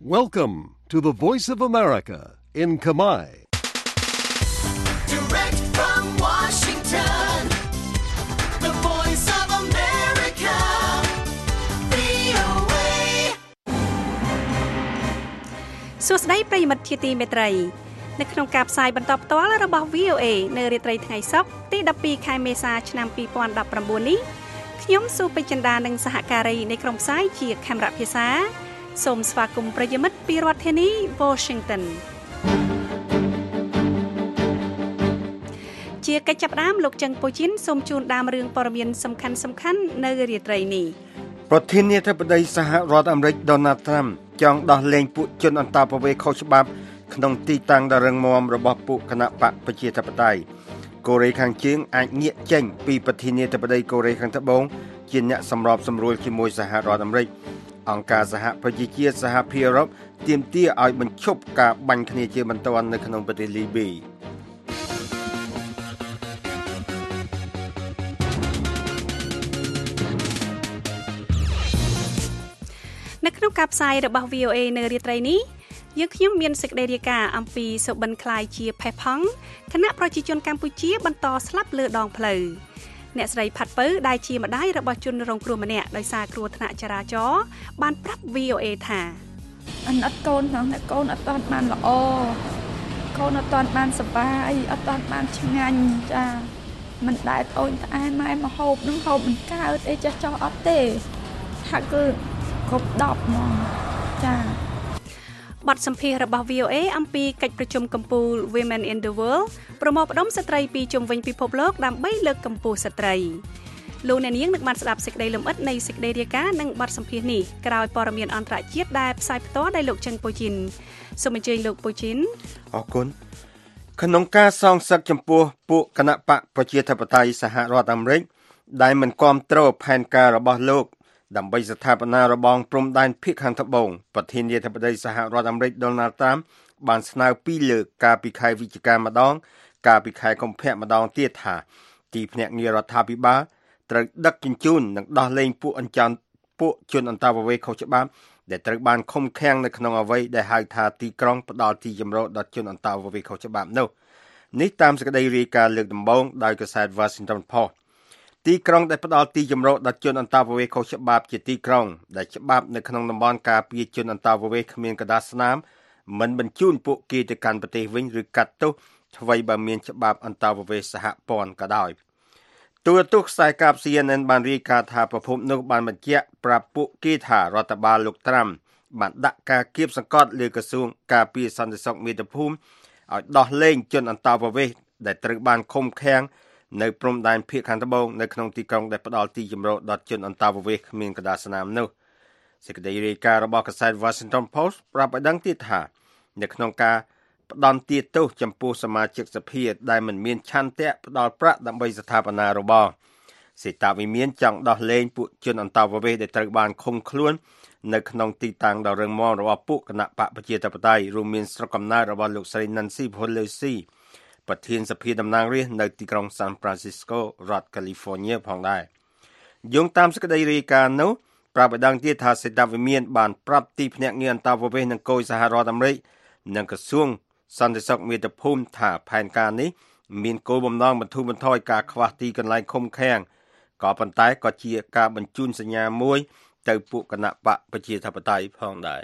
Welcome to the Voice of America in Khmer. Direct from Washington, the Voice of America, VOA. សួស្តីប្រិយមិត្តជាទីមេត្រីនៅក្នុងការផ្សាយបន្តផ្ទាល់របស់ VOA នៅរាត្រីថ្ងៃសុក្រទី12ខែមេសាឆ្នាំ2019នេះខ្ញុំស៊ូពេជ្រចិន្តានិងសហការីនៃក្រុមផ្សាយជាខេមរៈភាសាសូមស្វាគមន៍ប្រិយមិត្តពីរដ្ឋធានី Washington ជាកិច្ចចាប់ផ្ដើមលោកចឹងពូជីនសូមជូនដើមរឿងព័ត៌មានសំខាន់ៗនៅរាត្រីនេះប្រធានាធិបតីសហរដ្ឋអាមេរិក Donald Trump ចង់ដោះលែងពួកជនអន្តោប្រវេសន៍ខុសច្បាប់ក្នុងទីតាំងដ៏រឹងមាំរបស់ពួកគណៈបកប្រជាធិបតេយ្យកូរ៉េខាងជើងអាចងាកចេញពីប្រធានាធិបតីកូរ៉េខាងត្បូងជាអ្នកសម្របសម្រួលជាមួយសហរដ្ឋអាមេរិកអង្គការសហប្រជាជាតិសហភាពអឺរ៉ុបទាមទារឲ្យបញ្ឈប់ការបាញ់គ្នាជាបន្ទាន់នៅក្នុងប្រទេសលីប៊ីនៅក្នុងការផ្សាយរបស់ VOA នៅរាត្រីនេះយើងខ្ញុំមានសេចក្តីរាយការណ៍អំពីសុបិនខ្លាយជាផេះផង់គណៈប្រជាជនកម្ពុជាបន្តស្លាប់លើដងផ្លូវអ្នកស្រីផាត់ពៅដែលជាម្ដាយរបស់ជនរងគ្រោះម្នាក់ដោយសារគ្រោះថ្នាក់ចរាចរណ៍បានប្រាប់ VOA ថាអត់កូនផងតែកូនអត់ទាន់បានល្អកូនអត់ទាន់បានសប្បាយអត់ទាន់បានឆ្ងាញ់ចាមិនដែលត្អូញត្អែម៉ែមកហូបនឹងហូបមិនកើតអីចេះចោះអត់ទេថាគឺគ្រប់10ហ្មងចាបទសម្ភាសន៍របស់ VOA អំពីកិច្ចប្រជុំកំពូល Women in the World ប្រមូលផ្ដុំស្ត្រីពីជុំវិញពិភពលោកដើម្បីលើកកម្ពស់ស្ត្រីលោកអ្នកនាងនឹងបានស្ដាប់សេចក្តីលម្អិតនៃសេចក្តីរាយការណ៍និងបទសម្ភាសន៍នេះក្រោយព័ត៌មានអន្តរជាតិដែលផ្សាយផ្ទាល់ដោយលោកចឹងពូជីនសូមអញ្ជើញលោកពូជីនអរគុណក្នុងការសងសឹកចំពោះពួកគណៈបកប្រជាធិបតេយ្យសហរដ្ឋអាមេរិកដែលមិនគាំទ្រផែនការរបស់លោកដើម្បីស្ថាបនារបងព្រំដែនភាគខាងត្បូងប្រធានាធិបតីសហរដ្ឋអាមេរិក Donald Trump បានស្នើពីលើកការពីខែវិច្ឆិកាម្ដងការពីខែកុម្ភៈម្ដងទៀតថាទីភ្នាក់ងាររដ្ឋាភិបាលត្រូវដឹកជញ្ជូននិងដោះលែងពួកជនអន្តោប្រវេសន៍ខុសច្បាប់ដែលត្រូវបានឃុំឃាំងនៅក្នុងអ្វីដែលហៅថាទីក្រុងផ្ដាល់ទីជម្រកដល់ជនអន្តោប្រវេសន៍ខុសច្បាប់នោះនេះតាមសេចក្តីរាយការណ៍លើកដំបូងដោយកាសែត Washington Postទីក្រុងដែលផ្ដល់ទីជម្រកដល់ជនអន្តោប្រវេសន៍ខុសច្បាប់ជាទីក្រុងដែលច្បាប់នៅក្នុងតំបន់ការពារជនអន្តោប្រវេសន៍គ្មានកដាស្នាមមិនបញ្ជូនពួកគេទៅកាន់ប្រទេសវិញឬកាត់ទោសអ្វីបើមានច្បាប់អន្តោប្រវេសន៍សហព័ន្ធក៏ដោយទូរទស្សន៍ខ្សែកាប CNN បានរាយការណ៍ថាប្រភពនោះបានបញ្ជាក់ប្រាប់ពួកគេថារដ្ឋបាលលោកត្រាំបានដាក់ការគៀបសង្កត់លើក្រសួងការពារសន្តិសុខមាតុភូមិឲ្យដោះលែងជនអន្តោប្រវេសន៍ដែលត្រូវបានឃុំឃាំងនៅព្រំដែនភាគខាងត្បូងនៅក្នុងទីក្រុងដែលផ្ដល់ទីជម្រកដល់ជនអន្តោប្រវេសន៍គ្មានកដាស្នាមនោះសេចក្តីរាយការណ៍របស់កាសែត Washington Post ប្រាប់ឲ្យដឹងទៀតថានៅក្នុងការផ្ដន្ទាទោសចំពោះសមាជិកសភាដែលមិនមានឆន្ទៈផ្ដល់ប្រាក់ដើម្បីស្ថាបនារបងសេតាវិមានចង់ដោះលែងពួកជនអន្តោប្រវេសន៍ដែលត្រូវបានឃុំខ្លួននៅក្នុងទីតាំងដ៏រឹងមាំរបស់ពួកគណៈបកប្រជាធិបតេយ្យរួមមានស្រុកកំណើតរបស់លោកស្រី Nancy Pelosiប្រធានសភាតំណាងរាស្ត្រនៅទីក្រុង San Francisco រដ្ឋ California ផងដែរយោងតាមសេចក្តីរាយការណ៍នោះប្រាប់ឲ្យដឹងទៀតថាសេតាវិមានបានប្រាប់ទីភ្នាក់ងារអន្តោប្រវេសន៍និងគយសហរដ្ឋអាមេរិកនិងក្រសួងសន្តិសុខមាតុភូមិថាផែនការនេះមានគោលបំណងបន្ធូរបន្ថយការខ្វះទីកន្លែងឃុំឃាំងក៏ប៉ុន្តែក៏ជាការបញ្ជូនសញ្ញាមួយទៅពួកគណៈបកប្រជាធិបតេយ្យផងដែរ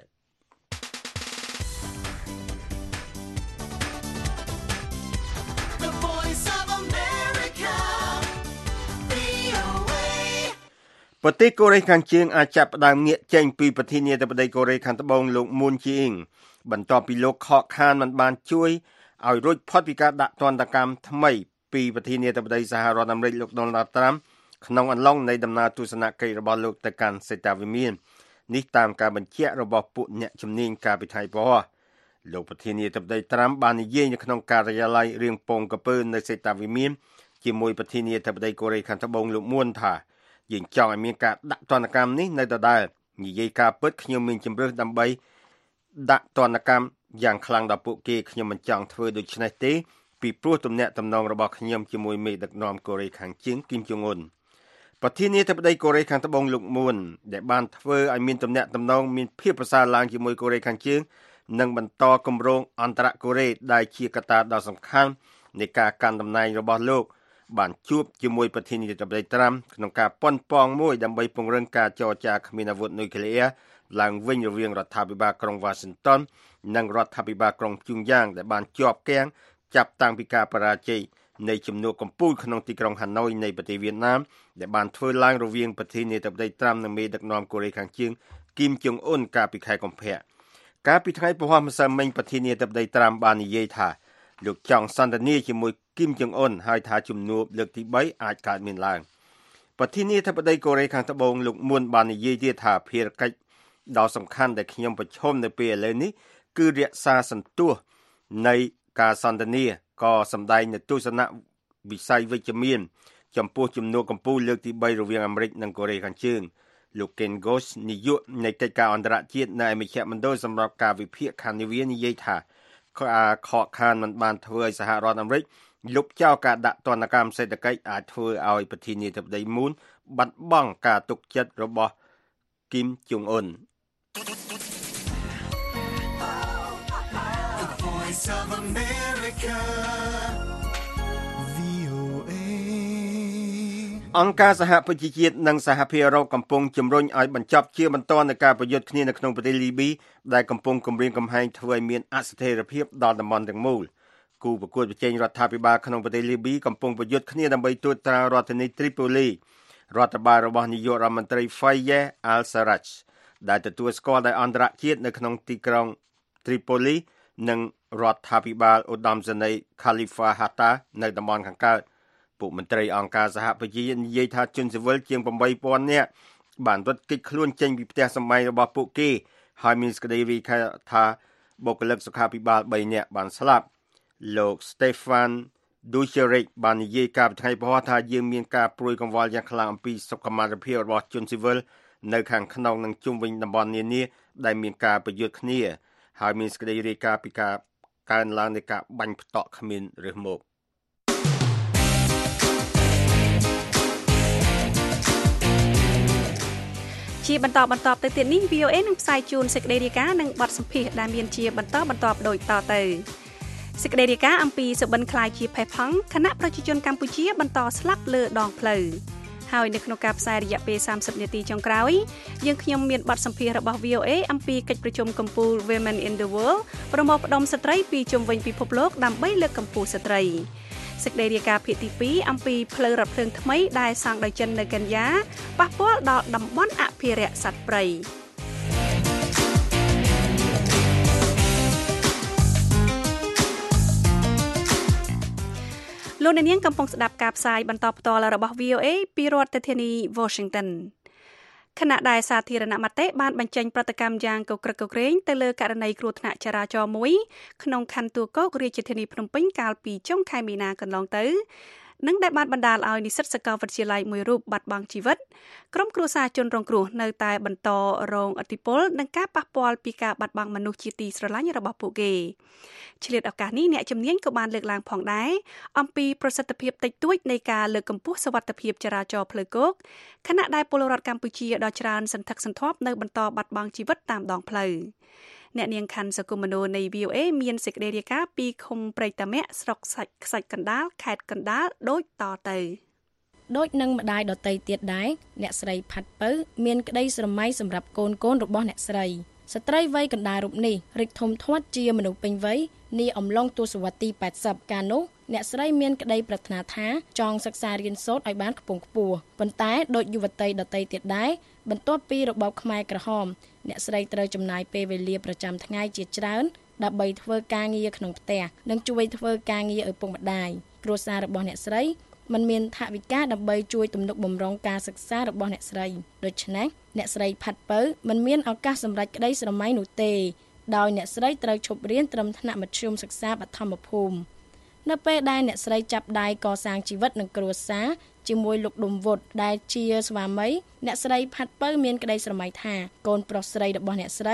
ប្រទេសកូរ៉េខាងជើងអាចចាប់ផ្ដើមងាកចេញពីប្រធានាធិបតីកូរ៉េខាងត្បូងលោក Moon Jae-in បន្ទាប់ពីលោកខកខានមិនបានជួយឲ្យរួចផុតពីការដាក់ទណ្ឌកម្មថ្មីពីប្រធានាធិបតីសហរដ្ឋអាមេរិកលោក Donald Trump ក្នុងអំឡុងនៃដំណើរទស្សនកិច្ចរបស់លោកទៅកាន់សេតាវិមាននេះតាមការបញ្ជាក់របស់ពួកអ្នកជំនាញការពិធីព្រោះលោកប្រធានាធិបតី Trump បាននិយាយនៅក្នុងការិយាល័យរៀងពងកពើនៅសេតាវិមានជាមួយប្រធានាធិបតីកូរ៉េខាងត្បូងលោក Moon ថាយើងចង់ឲ្យមានការដាក់ទណ្ឌកម្មនេះនៅដដែលនិយាយការពិតខ្ញុំមានជំរឿសដើម្បីដាក់ទណ្ឌកម្មយ៉ាងខ្លាំងដល់ពួកគេខ្ញុំមិនចង់ធ្វើដូច្នេះទេពីព្រោះទំនាក់ទំនងរបស់ខ្ញុំជាមួយមេដឹកនាំកូរ៉េខាងជើងគីមចុងអ៊ុនប្រធានាធិបតីកូរ៉េខាងត្បូងលោកមួនដែលបានធ្វើឲ្យមានទំនាក់ទំនងមានភាពប្រសើរឡើងជាមួយកូរ៉េខាងជើងនិងបន្តគម្រោងអន្តរកូរ៉េដែលជាកត្តាដ៏សំខាន់នៃការកាន់តំណែងរបស់លោកបានជួបជាមួយប្រធានាធិបតីត្រាំក្នុងការប៉ុនប៉ងមួយដើម្បីពង្រឹងការចរចាគ្មានអាវុធនុយក្លេអ៊ែរឡើងវិញរវាងរដ្ឋាភិបាលក្រុង Washington និងរដ្ឋាភិបាលក្រុងព្យុងយ៉ាងដែលបានជាប់គាំងចាប់តាំងពីការបរាជ័យនៃជំនួបកំពូលក្នុងទីក្រុងហាណូយនៃប្រទេសវៀតណាមដែលបានធ្វើឡើងរវាងប្រធានាធិបតីត្រាំនិងមេដឹកនាំកូរ៉េខាងជើងគីមចុងអ៊ុនកាលពីខែកុម្ភៈកាលពីថ្ងៃពហុម្សិលមិញប្រធានាធិបតីត្រាំបាននិយាយថាលោកចង់សន្ទនាជាមួយគីមចុងអ៊ុនហើយថាជំនួបលើកទី3អាចកើតមានឡើងប្រធានាធិបតីកូរ៉េខាងត្បូងលោកមួនបាននិយាយទៀតថាភារកិច្ចដ៏សំខាន់ដែលខ្ញុំប្រឈមនៅពេលឥឡូវនេះគឺរក្សាសន្ទុះនៃការសន្ទនាក៏សម្ដែងនៅទស្សនវិស័យវិជ្ជមានចំពោះជំនួបកំពូលលើកទី3រវាងអាមេរិកនិងកូរ៉េខាងជើងលោក Ken Goss នាយកនៃកិច្ចការអន្តរជាតិនៅឯមជ្ឈមណ្ឌលសម្រាប់ការវិភាគខាងនាវានិយាយថាការខកខានមិនបានធ្វើឲ្យសហរដ្ឋអាមេរិកលុបចោលការដាក់ទណ្ឌកម្មសេដ្ឋកិច្ចអាចធ្វើឲ្យប្រធានាធិបតីមូនបាត់បង់ការទុកចិត្តរបស់គីមចុងអ៊ុនអង្គការសហប្រជាជាតិនិងសហភាពអឺរ៉ុបកំពុងជំរុញឲ្យបញ្ចប់ជាបន្តនៃការប្រយុទ្ធគ្នានៅក្នុងប្រទេសលីប៊ីដែលកំពុងគំរាមកំហែងធ្វើឲ្យមានអស្ថិរភាពដល់តំបន់ទាំងមូលគូប្រកួតប្រជែងរដ្ឋាភិបាលក្នុងប្រទេសលីប៊ីកំពុងប្រយុទ្ធគ្នាដើម្បីត្រួតត្រារដ្ឋធានីត្រីប៉ូលីរដ្ឋបាលរបស់នាយករដ្ឋមន្ត្រី Fayez al-Sarraj ដែលទទួលស្គាល់ដោយអន្តរជាតិនៅក្នុងទីក្រុងត្រីប៉ូលីនិងរដ្ឋាភិបាលឧត្តមសេនីយ៍ Khalifa Haftar នៅតំបន់ខាងកើតពួកមន្ត្រីអង្គការសហប្រជាជាតិនិយាយថាជនស៊ីវិលជាង 8,000 នាក់បានរត់គេចខ្លួនចេញពីផ្ទះសម្បែងរបស់ពួកគេហើយមានសេចក្តីរាយការណ៍ថាបុគ្គលិកសុខាភិបាល 3 នាក់បានស្លាប់លោក Stefan Dujarric បាននិយាយកាលពីថ្ងៃពហុថាយើងមានការព្រួយកង្វល់យ៉ាងខ្លាំងអំពីសុខុមាលភាពរបស់ជនស៊ីវិលនៅខាងក្នុងនិងជុំវិញតំបន់នានាដែលមានការប្រយុទ្ធគ្នាហើយមានសេចក្តីរាយការណ៍ពីការកើនឡើងនៃការបាញ់ផ្តក់គ្មានរើសមកជាបន្តទៅទៀតនេះ VOA នឹងផ្សាយជូនសេចក្តីរាយការណ៍និងបទសម្ភាសន៍ដែលមានជាបន្តដូចតទៅសេចក្តីរាយការណ៍អំពីសុបិនខ្លាយជាផេះផង់គណៈប្រជាជនកម្ពុជាបន្តស្លាប់លើដងផ្លូវហើយនៅក្នុងការផ្សាយរយៈពេល30នាទីចុងក្រោយយើងខ្ញុំមានបទសម្ភាសន៍របស់ VOA អំពីកិច្ចប្រជុំកំពូល Women in the World ប្រមូលផ្ដុំស្ត្រីពីជុំវិញពិភពលោកដើម្បីលើកកម្ពស់ស្ត្រីសេចក្តីរាយការណ៍ភាគទី2អំពីផ្លូវរថភ្លើងថ្មីដែលសាងដោយចិននៅកេនយ៉ាប៉ះពាល់ដល់តំបន់អភិរក្សសត្វព្រៃលោកអ្នកនាងកំពុងស្ដាប់ការផ្សាយបន្តផ្ទាល់របស់ VOA ពីរដ្ឋធានី Washington ខណៈដែលសាធារណមតិបានបញ្ចេញប្រតិកម្មយ៉ាងកក្រឹកកក្រែងទៅលើករណីគ្រោះថ្នាក់ចរាចរណ៍មួយក្នុងខណ្ឌទួលគោករាជធានីភ្នំពេញកាលពីចុងខែមីនាកន្លងទៅនិងដែលបានបណ្ដាលឲ្យនិស្សិតសាកលវិទ្យាល័យមួយរូបបាត់បង់ជីវិតក្រុមគ្រួសារជនរងគ្រោះនៅតែបន្តរងឥទ្ធិពលនិងការប៉ះពាល់ពីការបាត់បង់មនុស្សជាទីស្រឡាញ់របស់ពួកគេឆ្លៀតឱកាសនេះអ្នកជំនាញក៏បានលើកឡើងផងដែរអំពីប្រសិទ្ធភាពតិចតួចនៃការលើកកម្ពស់សុវត្ថិភាពចរាចរណ៍ផ្លូវគោកខណៈដែលពលរដ្ឋកម្ពុជាដ៏ច្រើនសន្ធឹកសន្ធាប់នៅបន្តបាត់បង់ជីវិតតាមដងផ្លូវអ្នកនាងខណ្ឌសកុមនោនៃ VOA មានសេចក្តីរាយការណ៍ពីឃុំព្រៃតាមាក់ស្រុកខ្សាច់កណ្ដាលខេត្តកណ្ដាលដូចតទៅដូចនឹងម្ដាយដតីទៀតដែរអ្នកស្រីផាត់ពៅមានក្តីស្រមៃសម្រាប់កូនរបស់អ្នកស្រីស្ត្រីវ័យកណ្ដាលរូបនេះរិចធំធាត់ជាមនុស្សពេញវ័យនាអំឡុងទសវត្សរ៍ទី80កាលនោះអ្នកស្រីមានក្តីប្រាថ្នាថាចង់សិក្សារៀនសូត្រឲ្យបានខ្ពង់ខ្ពស់ប៉ុន្តែដូចយុវតីដតីទៀតដែរបន្ទាប់ពីរបបខ្មែរក្រហមអ្នកស្រីត្រូវចំណាយពេលវេលាប្រចាំថ្ងៃជាច្រើនដើម្បីធ្វើការងារក្នុងផ្ទះនិងជួយធ្វើការងារឪពុកម្ដាយគ្រួសាររបស់អ្នកស្រីមិនមានថវិកាដើម្បីជួយទំនុកបម្រុងការសិក្សារបស់អ្នកស្រីដូច្នេះអ្នកស្រីផាត់ពៅមិនមានឱកាសសម្រេចក្តីស្រមៃនោះទេដោយអ្នកស្រីត្រូវឈប់រៀនត្រឹមថ្នាក់មធ្យមសិក្សាបឋមភូមិនៅពេលដែលអ្នកស្រីចាប់ដៃកសាងជីវិតនិងគ្រួសារជាមួយលោកដុំវុតដែលជាស្វាមីអ្នកស្រីផាត់ពៅមានក្តីស្រមៃថាកូនប្រុសស្រីរបស់អ្នកស្រី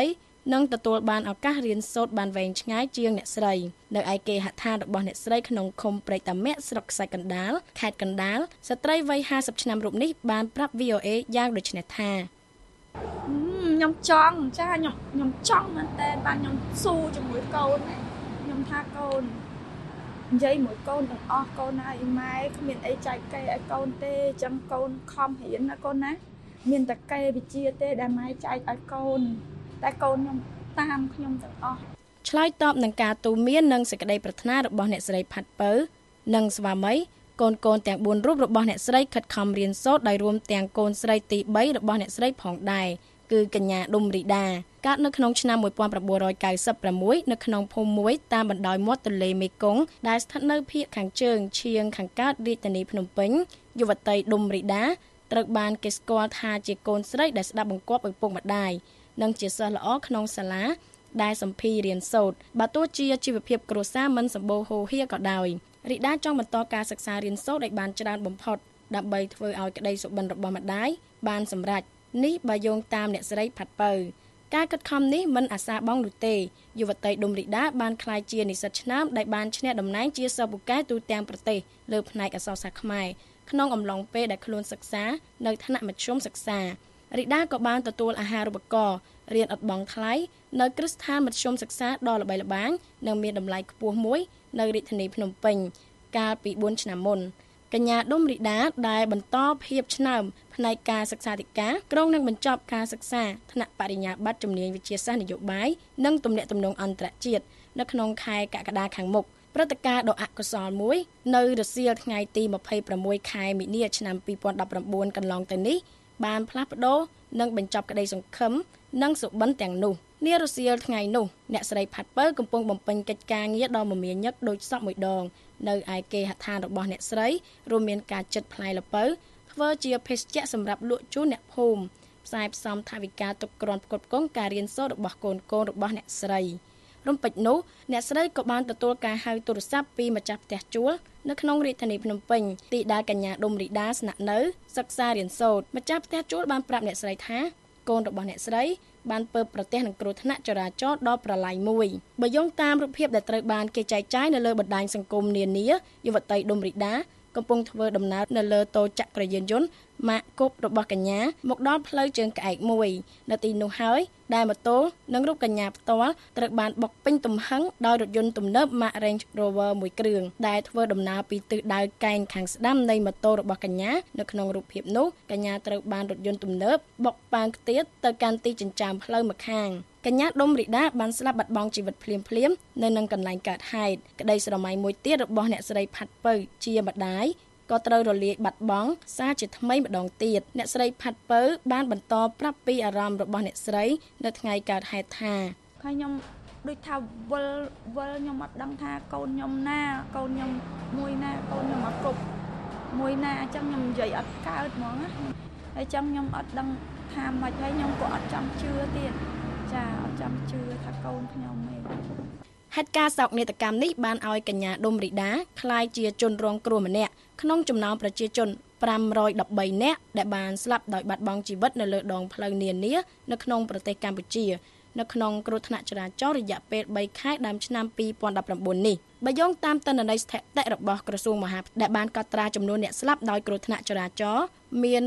និងទទួលបានឱកាសរៀនសូត្របានវែងឆ្ងាយជាងអ្នកស្រីនៅឯគេហដ្ឋានរបស់អ្នកស្រីក្នុងឃុំព្រែកតាមាក់ស្រុកខ្សាច់កណ្ដាលខេត្តកណ្ដាលស្ត្រីវ័យ50ឆ្នាំរូបនេះបានប្រាប់ VOA យ៉ាងដូចនេះថាខ្ញុំចង់ចាខ្ញុំចង់មែនតើបានខ្ញុំស៊ូជាមួយកូនខ្ញុំថាកូននិយាយមួយកូនទាំងអស់កូនហើយម៉ែគ្មានអីចែកកេរឲ្យកូនទេអញ្ចឹងកូនខំរៀនណាកូនណាមានតែកេរវិជ្ជាទេដែលម៉ែចែកឲ្យកូនតែកូនខ្ញុំតាមខ្ញុំទាំងអស់ឆ្លើយតបនឹងការទូន្មាននិងសេចក្តីប្រាថ្នារបស់អ្នកស្រីផាត់ពៅនិងស្វាមីកូនទាំង4រូបរបស់អ្នកស្រីខិតខំរៀនសូត្រដោយរួមទាំងកូនស្រីទី3របស់អ្នកស្រីផងដែរគឺកញ្ញាឌុំរីដាកើតនៅក្នុងឆ្នាំ1996នៅក្នុងភូមិមួយតាមបណ្ដោយមាត់ទន្លេមេគង្គដែលស្ថិតនៅភាគខាងជើងឈៀងខាងកើតរាជធានីភ្នំពេញយុវតីឌុំរីដាត្រូវបានគេស្គាល់ថាជាកូនស្រីដែលស្ដាប់បង្គាប់ឪពុកម្ដាយនិងជាសិស្សល្អក្នុងសាលាដែលសម្ភាររៀនសូត្របើទោះជាជីវភាពគ្រួសារមិនសម្បូរហូរហៀក៏ដោយរីដាចង់បន្តការសិក្សារៀនសូត្រឲ្យបានច្រើនបំផុតដើម្បីធ្វើឲ្យក្តីសុបិនរបស់ម្ដាយបានសម្រេចនេះបើយោងតាមអ្នកស្រីផាត់ពៅការខិតខំនេះមិនអាសាបង់នោះទេយុវតីឌុំរីដាបានក្លាយជានិស្សិតឆ្នើមដែលបានឈ្នះតំណែងជាសិស្សពូកែទូទាំងប្រទេសលើផ្នែកអក្សរសាស្ត្រខ្មែរក្នុងអំឡុងពេលដែលខ្លួនសិក្សានៅថ្នាក់មធ្យមសិក្សារីដាក៏បានទទួលអាហារូបករណ៍រៀនឥតបង់ថ្លៃនៅគ្រឹះស្ថានមធ្យមសិក្សាដ៏ល្បីល្បាញនិងមានតម្លៃខ្ពស់មួយនៅរាជធានីភ្នំពេញកាលពី4ឆ្នាំមុនកញ្ញាឌុំរីដាដែលបន្តភាពឆ្នើមផ្នែកការសិក្សាធិការក្រុងនឹងបញ្ចប់ការសិក្សាថ្នាក់បរិញ្ញាបត្រជំនាញវិទ្យាសាស្ត្រនយោបាយនិងទំនាក់ទំនងអន្តរជាតិនៅក្នុងខែកក្កដាខាងមុខព្រឹត្តិការណ៍ដ៏អកុសលមួយនៅរសៀលថ្ងៃទី26ខែមីនាឆ្នាំ2019កន្លងទៅនេះបានផ្លាស់ប្ដូរនិងបញ្ចប់ក្តីសង្ឃឹមនិងសុបិនទាំងនោះនារសៀលថ្ងៃនោះអ្នកស្រីផាត់ពៅកំពុងបំពេញកិច្ចការងារដ៏មមាញឹកដូចសពមួយដងនៅឯគេហដ្ឋានរបស់អ្នកស្រីរួមមានការចិតផ្លែល្ពៅធ្វើជាភេសជ្ជៈសម្រាប់លក់ជូនអ្នកភូមិផ្សាយផ្សំថវិកាទុកគ្រាន់ផ្គត់ផ្គង់ការរៀនសូត្ររបស់កូនរបស់អ្នកស្រីរំពេចនោះអ្នកស្រីក៏បានទទួលការហៅទូរស័ព្ទពីម្ចាស់ផ្ទះជួលនៅក្នុងរាជធានីភ្នំពេញទីដែលកញ្ញាឌុំរីដាស្នាក់នៅសិក្សារៀនសូត្រម្ចាស់ផ្ទះជួលបានប្រាប់អ្នកស្រីថាកូនរបស់អ្នកស្រីបានពើប្រទះនឹងគ្រោះថ្នាក់ចរាចរណ៍ដ៏ប្រឡាយមួយបើយោងតាមរូបភាពដែលត្រូវបានគេចែកចាយនៅលើបណ្ដាញសង្គមនានាយុវតីឌុំរីដាកំពុងធ្វើដំណើរនៅលើតូចក្រយានយន្តម៉ាកគប់របស់កញ្ញាមកដល់ផ្លូវជើងក្អែកមួយនៅទីនោះហើយដែលម៉ូតូនិងរូបកញ្ញាផ្ទាល់ត្រូវបានបុកពេញទំហឹងដោយរថយន្តទំនើប Mack Range Rover មួយគ្រឿងដែលធ្វើដំណើរពីទិសដៅកែងខាងស្ដាំនៃម៉ូតូរបស់កញ្ញានៅក្នុងរូបភាពនោះកញ្ញាត្រូវបានរថយន្តទំនើបបុកប៉ាងខ្ទាតទៅកាន់ទីចិញ្ចើមផ្លូវម្ខាងកញ្ញាឌុំរីដាបានស្លាប់បាត់បង់ជីវិតភ្លាមនៅនឹងកន្លែងកើតហេតុក្តីស្រមៃមួយទៀតរបស់អ្នកស្រីផាត់ពៅជាម្ដាយក៏ត្រូវរលាយបាត់បង់សារជាថ្មីម្ដងទៀតអ្នកស្រីផាត់ពៅបានបន្តប្រាប់ពីអារម្មណ៍របស់អ្នកស្រីនៅថ្ងៃកើតហេតុថាខ្ញុំដូចថាវល់ខ្ញុំអត់ដឹងថាកូនខ្ញុំណាកូនខ្ញុំមួយណាកូនខ្ញុំអត់គ្រប់មួយណាអញ្ចឹងខ្ញុំនិយាយអត់កើតហ្មងណាហើយអញ្ចឹងខ្ញុំអត់ដឹងថាម៉េចហើយខ្ញុំក៏អត់ចង់ជឿទៀតចាអត់ចង់ជឿថាកូនខ្ញុំឯងហេតុការណ៍សោកនាដកម្មនេះបានឲ្យកញ្ញាឌុំរីដាក្លាយជាជនរងគ្រោះម្នាក់ក្នុងចំណោមប្រជាជន513នាក់ដែលបានស្លាប់ដោយបាត់បង់ជីវិតនៅលើដងផ្លូវនានានៅក្នុងប្រទេសកម្ពុជានៅក្នុងគ្រោះថ្នាក់ចរាចរណ៍រយៈពេល3ខែដើមឆ្នាំ2019នេះបើយោងតាមទិន្នន័យស្ថិតិរបស់ក្រសួងមហាផ្ទៃដែលបានកត់ត្រាចំនួនអ្នកស្លាប់ដោយគ្រោះថ្នាក់ចរាចរណ៍មាន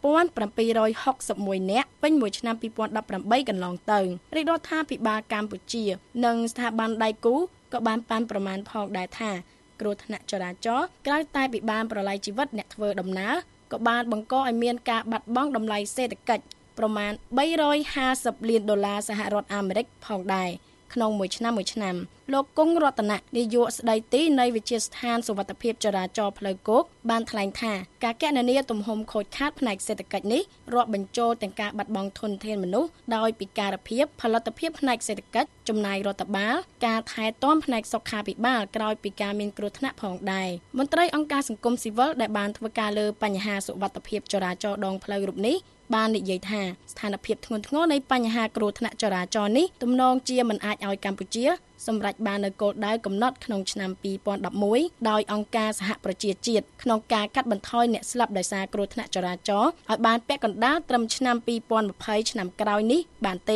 1761នាក់ពេញមួយឆ្នាំ2018កន្លងទៅរាជរដ្ឋាភិបាលកម្ពុជានិងស្ថាប័នដៃគូក៏បានប៉ាន់ប្រមាណផងដែរថាគ្រោះថ្នាក់ចរាចរណ៍ក្រៅតែពីបានប្រឡាយជីវិតអ្នកធ្វើដំណើរក៏បានបង្កឲ្យមានការបាត់បង់តម្លៃសេដ្ឋកិច្ចប្រមាណ$350លានសហរដ្ឋអាមេរិកផងដែរក្នុងមួយឆ្នាំលោកគង់រតនៈនាយកស្ដីទីនៃវិទ្យាស្ថានសុវត្ថិភាពចរាចរណ៍ផ្លូវគោកបានថ្លែងថាការគណនាទំហំខូចខាតផ្នែកសេដ្ឋកិច្ចនេះរាប់បញ្ចូលទាំងការបាត់បង់ធនធានមនុស្សដោយពិការភាពផលិតភាពផ្នែកសេដ្ឋកិច្ចចំណាយរដ្ឋបាលការថែទាំផ្នែកសុខាភិបាលក្រោយពីការមានគ្រោះថ្នាក់ផងដែរមន្ត្រីអង្គការសង្គមស៊ីវិលដែលបានធ្វើការលើបញ្ហាសុវត្ថិភាពចរាចរណ៍ដងផ្លូវរូបនេះបាននិយាយថាស្ថានភាពធ្ងន់ធ្ងរនៃបញ្ហាគ្រោះថ្នាក់ចរាចរណ៍នេះទំនងជាមិនអាចឲ្យកម្ពុជាសម្រេចបាននូវគោលដៅកំណត់ក្នុងឆ្នាំ2011ដោយអង្គការសហប្រជាជាតិក្នុងការកាត់បន្ថយអ្នកស្លាប់ដោយសារគ្រោះថ្នាក់ចរាចរណ៍ឲ្យបានពាក់កណ្ដាលត្រឹមឆ្នាំ2020ឆ្នាំក្រោយនេះបានទេ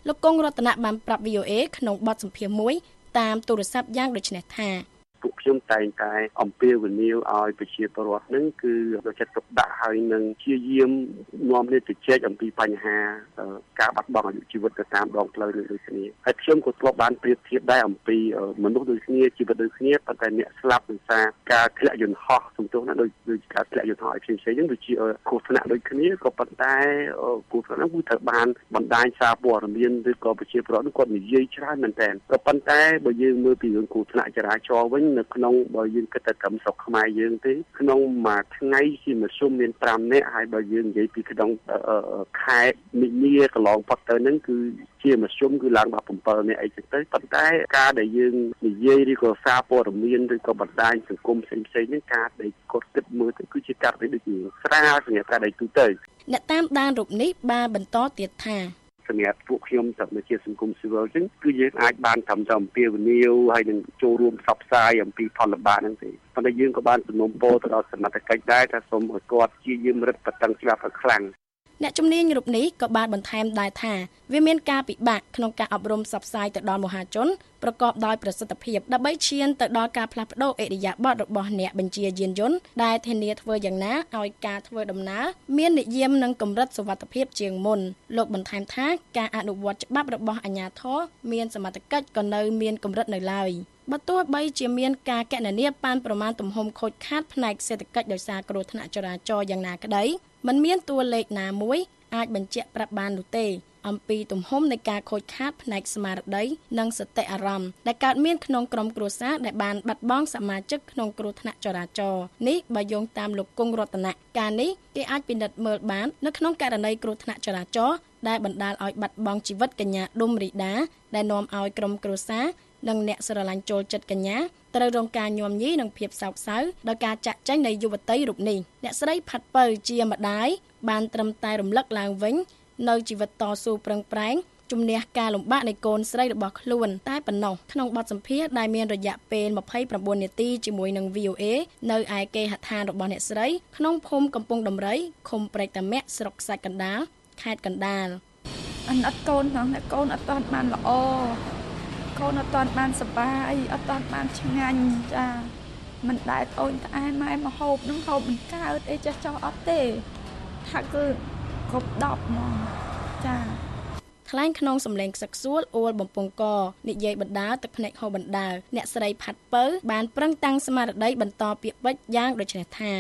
លោកកុងរតនៈបានប្រាប់ VOA ក្នុងបទសម្ភាសន៍មួយតាមទូរស័ព្ទយ៉ាងដូចនេះថាពួកខ្ញុំតែងតែអំពាវនាវឲ្យប្រជាពលរដ្ឋនឹងគឺយកចិត្តទុកដាក់ហើយនឹងព្យាយាមនាំគ្នាជជែកអំពីបញ្ហាការបាត់បង់អាយុជីវិតទៅតាមដងផ្លូវដូចគ្នាហើយខ្ញុំក៏ធ្លាប់បានប្រៀបធៀបដែរអំពីមនុស្សដូចគ្នាជីវិតដូចគ្នាប៉ុន្តែអ្នកស្លាប់ដោយសារការធ្លាក់យន្តហោះសំទោសណាដូចការធ្លាក់យន្តហោះផ្សេងៗហ្នឹងដូចជាគ្រោះថ្នាក់ដូចគ្នាក៏ប៉ុន្តែគ្រោះថ្នាក់ហ្នឹងគឺត្រូវបានបណ្ដាញសារព័ត៌មានឬក៏ប្រជាពលរដ្ឋគាត់និយាយច្រើនមែនតើក៏ប៉ុន្តែបើយើងមើលពីរឿងគ្រោះថ្នាក់ចរាចរណ៍វិញនៅក្នុងបើយើងគិតទៅតាមស្រុកខ្មែរយើងទេក្នុងមួយថ្ងៃជាមធ្យមមាន5នាក់ហើយបើយើងនិយាយពីក្នុងខែមីនាកន្លងផុតទៅហ្នឹងគឺជាមធ្យមគឺឡើងដល់7នាក់អីចឹងទៅប៉ុន្តែការដែលយើងនិយាយឬក៏សារព័ត៌មានឬក៏បណ្ដាញសង្គមផ្សេងៗហ្នឹងការដែលគាត់គិតមើលទៅគឺជាការដែលដូចជាស្រាលសម្រាប់ការដែលទូទៅអ្នកតាមដានរូបនេះបានបន្តទៀតថាសម្រាប់ពួកខ្ញុំទៅជាសង្គមស៊ីវិលចឹងគឺយើងអាចបានត្រឹមតែអំពាវនាវហើយនឹងចូលរួមផ្សព្វផ្សាយអំពីផលលំបាកហ្នឹងទេប៉ុន្តែយើងក៏បានសំណូមពរទៅដល់សមត្ថកិច្ចដែរថាសូមឲ្យគាត់ជាយាមរឹតបន្តឹងច្បាប់ឲ្យខ្លាំងអ្នកជំនាញរូបនេះក៏បានបន្ថែមដែរថាវាមានការពិបាកក្នុងការអប់រំផ្សព្វផ្សាយទៅដល់មហាជនប្រកបដោយប្រសិទ្ធភាពដើម្បីឈានទៅដល់ការផ្លាស់ប្ដូរឥរិយាបថរបស់អ្នកបញ្ជាយានយន្តដែលធានាធ្វើយ៉ាងណាឲ្យការធ្វើដំណើរមាននិយមនិងកម្រិតសុវត្ថិភាពជាងមុនលោកបន្ថែមថាការអនុវត្តច្បាប់របស់អាជ្ញាធរមានសមត្ថកិច្ចក៏នៅមានកម្រិតនៅឡើយបើទោះបីជាមានការកណនាប៉ាន់ប្រមាណទំហំខូចខាតផ្នែកសេដ្ឋកិច្ចដោយសារគ្រោះថ្នាក់ចរាចរណ៍យ៉ាងណាក្តីมันមានតួលេខណាមួយអាចបញ្ជាក់ប្រាប់បាននោះទេអំពីទំហំនៃការខូចខាតផ្នែកស្មារតីនិងសតិអារម្មណ៍ដែលកើតមានក្នុងក្រុមគ្រួសារដែលបានបាត់បង់សមាជិកក្នុងគ្រោះថ្នាក់ចរាចរណ៍នេះបើយោងតាមលោកគង់រតនៈការនេះគេអាចពិនិត្យមើលបាននៅក្នុងករណីគ្រោះថ្នាក់ចរាចរណ៍ដែលបណ្ដាលឲ្យបាត់បង់ជីវិតកញ្ញាឌុំរីដាដែលនាំឲ្យក្រុមគ្រួសារនិងអ្នកស្រឡាញ់ចូលចិត្តកញ្ញាត្រូវរងការញោមញីនិងភាពសោកសៅដោយការចាក់ចែងនៃយុវតីរូបនេះអ្នកស្រីផាត់ពៅជាម្ដាយបានត្រឹមតែរំលឹកឡើងវិញនៅជីវិតតស៊ូប្រឹងប្រែងជំនះការលំបាកនៃកូនស្រីរបស់ខ្លួនតែប៉ុណ្ណោះក្នុងបទសម្ភាសន៍ដែលមានរយៈពេល29នាទីជាមួយនឹង VOA នៅឯគេហដ្ឋានរបស់អ្នកស្រីក្នុងភូមិកំពង់ដំរីឃុំព្រែកតាមាក់ស្រុកខ្សាច់កណ្ដាលខេត្តកណ្ដាលអត់កូនផងតែកូនអត់ទាន់បានល្អកូនអត់ទាន់បានសប្បាយអត់ទាន់បានឆ្ងាញ់ចាមិនដែលអូនត្អែម៉ែមកហូបនឹងហូបមិនកើតអីចេះចោះអត់ទេថាគឺគ្រប់10ហ្មងចាថ្លែងក្នុងសម្លេងខ្សឹកខ្សួលអួលបំពង់កនិយាយបណ្ដាទឹកភ្នែកហូរបណ្ដាអ្នកស្រីផាត់ពៅបានប្រឹងតាំងស្មារតីបន្តពាក្យពេចន៍យ៉ាងដូចនេះថា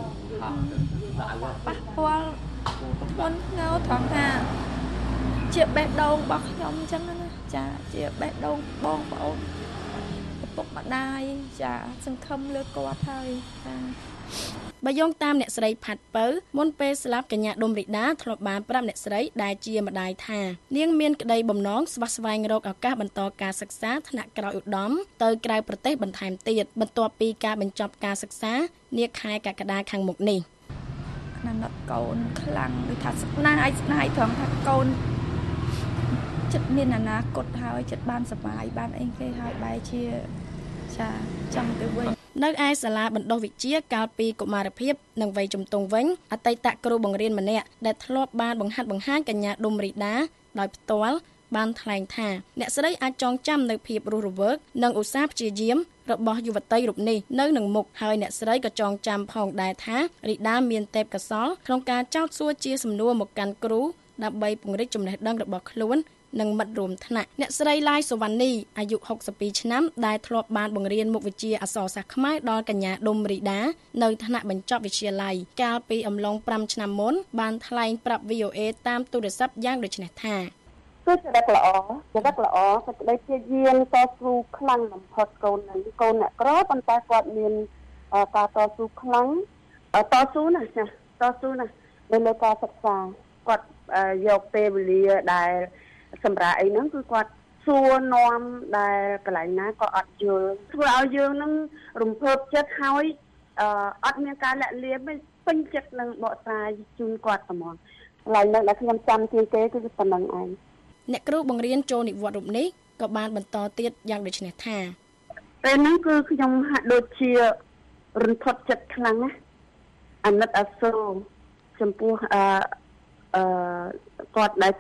ប៉ះពាល់មុនងៅត្រង់ថាជាបេះដូងរបស់ខ្ញុំអញ្ចឹងណាចាជាបេះដូងបងប្អូនឪពុកម្ដាយចាសង្ឃឹមលើគាត់ហើយចាបើយោងតាមអ្នកស្រីផាត់ពៅមុនពេលស្លាប់កញ្ញាឌុំរីដាធ្លាប់បានប្រាប់អ្នកស្រីដែលជាម្ដាយថានាងមានក្តីបំណងស្វះស្វែងរកឱកាសបន្តការសិក្សាថ្នាក់ក្រោយឧត្តមទៅក្រៅប្រទេសបន្ថែមទៀតបន្ទាប់ពីការបញ្ចប់ការសិក្សានាខែកក្កដាខាងមុខនេះណាត់កូនខ្លាំងដូចថាស្នាយត្រង់ថាកូនចិត្តមានអនាគតហើយចិត្តបានសុបាយបានអីគេហើយបែរជាចាចង់ទៅវិញនៅឯសាលាបណ្ដុះវិជ្ជាកាលពីកុមារភាពនិងវ័យជំទង់វិញអតីតគ្រូបង្រៀនម្នាក់ដែលធ្លាប់បានបង្ហាត់បង្ហាញកញ្ញាឌុំរីដាដោយផ្ទាល់បានថ្លែងថាអ្នកស្រីអាចចងចាំនៅភាពរស់រវើកនិងឧស្សាហ៍ព្យាយាមរបស់យុវតីរូបនេះនៅនឹងមុខហើយអ្នកស្រីក៏ចងចាំផងដែរថារីដាមានទេពកោសល្យក្នុងការចោទសួរជាសំណួរមកកាន់គ្រូដើម្បីពង្រីកចំណេះដឹងរបស់ខ្លួននិងមិត្តរួមថ្នាក់អ្នកស្រីឡាយសុវណ្ណីអាយុ62ឆ្នាំដែលធ្លាប់បានបង្រៀនមុខវិជ្ជាអក្សរសាស្ត្រខ្មែរដល់កញ្ញាឌុំរីដានៅថ្នាក់បញ្ចប់វិទ្យាល័យកាលពីអំឡុង5ឆ្នាំមុនបានថ្លែងប្រាប់ VOA តាមទូរស័ព្ទយ៉ាងដូចនេះថាគឺជាដឹកល្អសេចក្តីព្យាយាមតស៊ូខ្លាំងបំផុតកូនអ្នកក្រប៉ុន្តែគាត់មានការតស៊ូខ្លាំងតស៊ូណាស់នៅលើការសិក្សាគាត់យកពេលវេលាដែលសម្រាប់អីហ្នឹងគឺគាត់សួរនាំដែលកន្លែងណាក៏អត់យល់ធ្វើឲ្យយើងនឹងរំភើបចិត្តហើយអត់មានការលាក់លៀមពេញចិត្តនឹងបកស្រាយជូនគាត់ហ្មងកន្លែងហ្នឹងដែលខ្ញុំចាំជាងគេគឺប៉ុណ្្នឹងឯងអ្នកគ្រូបង្រៀនចូលនិវត្តន៍រូបនេះក៏បានបន្តទៀតយ៉ាងដូចនេះថាពេលហ្នឹងគឺខ្ញុំហាក់ដូចជារន្ធត់ចិត្តខ្លាំងណាស់អាណិតអាសូរចំពោះគាត់ដែលជា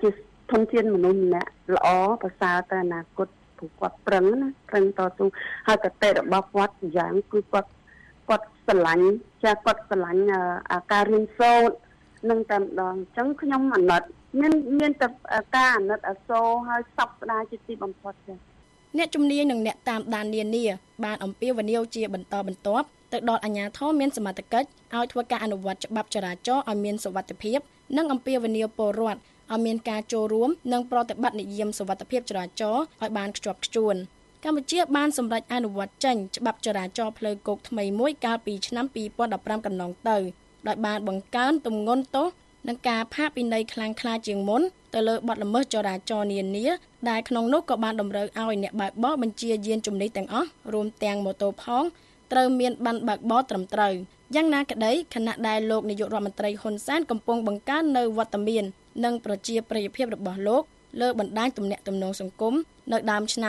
ធនធានមនុស្សម្នាក់ល្អប្រសើរទៅអនាគតព្រោះគាត់ប្រឹងណាប្រឹងតស៊ូហើយគតិរបស់គាត់យ៉ាងគឺគាត់ស្រឡាញ់គាត់ស្រឡាញ់ការរៀនសូត្រនឹងតែម្ដងអញ្ចឹងខ្ញុំអាណិតមានតែការអាណិតអាសូរហើយសប្តាហ៍ជាទីបំផុតចា៎អ្នកជំនាញនិងអ្នកតាមដាននានាបានអំពាវនាវជាបន្តបន្ទាប់ទៅដល់អាជ្ញាធរមានសមត្ថកិច្ចឲ្យធ្វើការអនុវត្តច្បាប់ចរាចរណ៍ឲ្យមានសុវត្ថិភាពនិងអំពាវនាវពលរដ្ឋឲ្យមានការចូលរួមនិងប្រតិបត្តិនិយមសុវត្ថិភាពចរាចរណ៍ឲ្យបានខ្ជាប់ខ្ជួនកម្ពុជាបានសម្រេចអនុវត្តចេញច្បាប់ចរាចរណ៍ផ្លូវគោកថ្មីមួយកាលពីឆ្នាំ2015កន្លងទៅដោយបានបង្កើនទម្ងន់ទោសនិងការផាកពិន័យខ្លាំងក្លាជាងមុនទៅលើបទល្មើសចរាចរណ៍នានាដែលក្នុងនោះក៏បានតម្រូវឲ្យអ្នកបើកបរបញ្ជាយានជំនិះទាំងអស់រួមទាំងម៉ូតូផងត្រូវមានប័ណ្ណបើកបរត្រឹមត្រូវយ៉ាងណាក្តីខណៈដែលលោកនាយករដ្ឋមន្ត្រីហ៊ុនសែនកំពុងបង្កើននៅវត្តមាននិងប្រជាប្រិយភាពរបស់លោកលើបណ្ដាញទំនាក់ទំនងសង្គមនៅដើមឆ្នាំ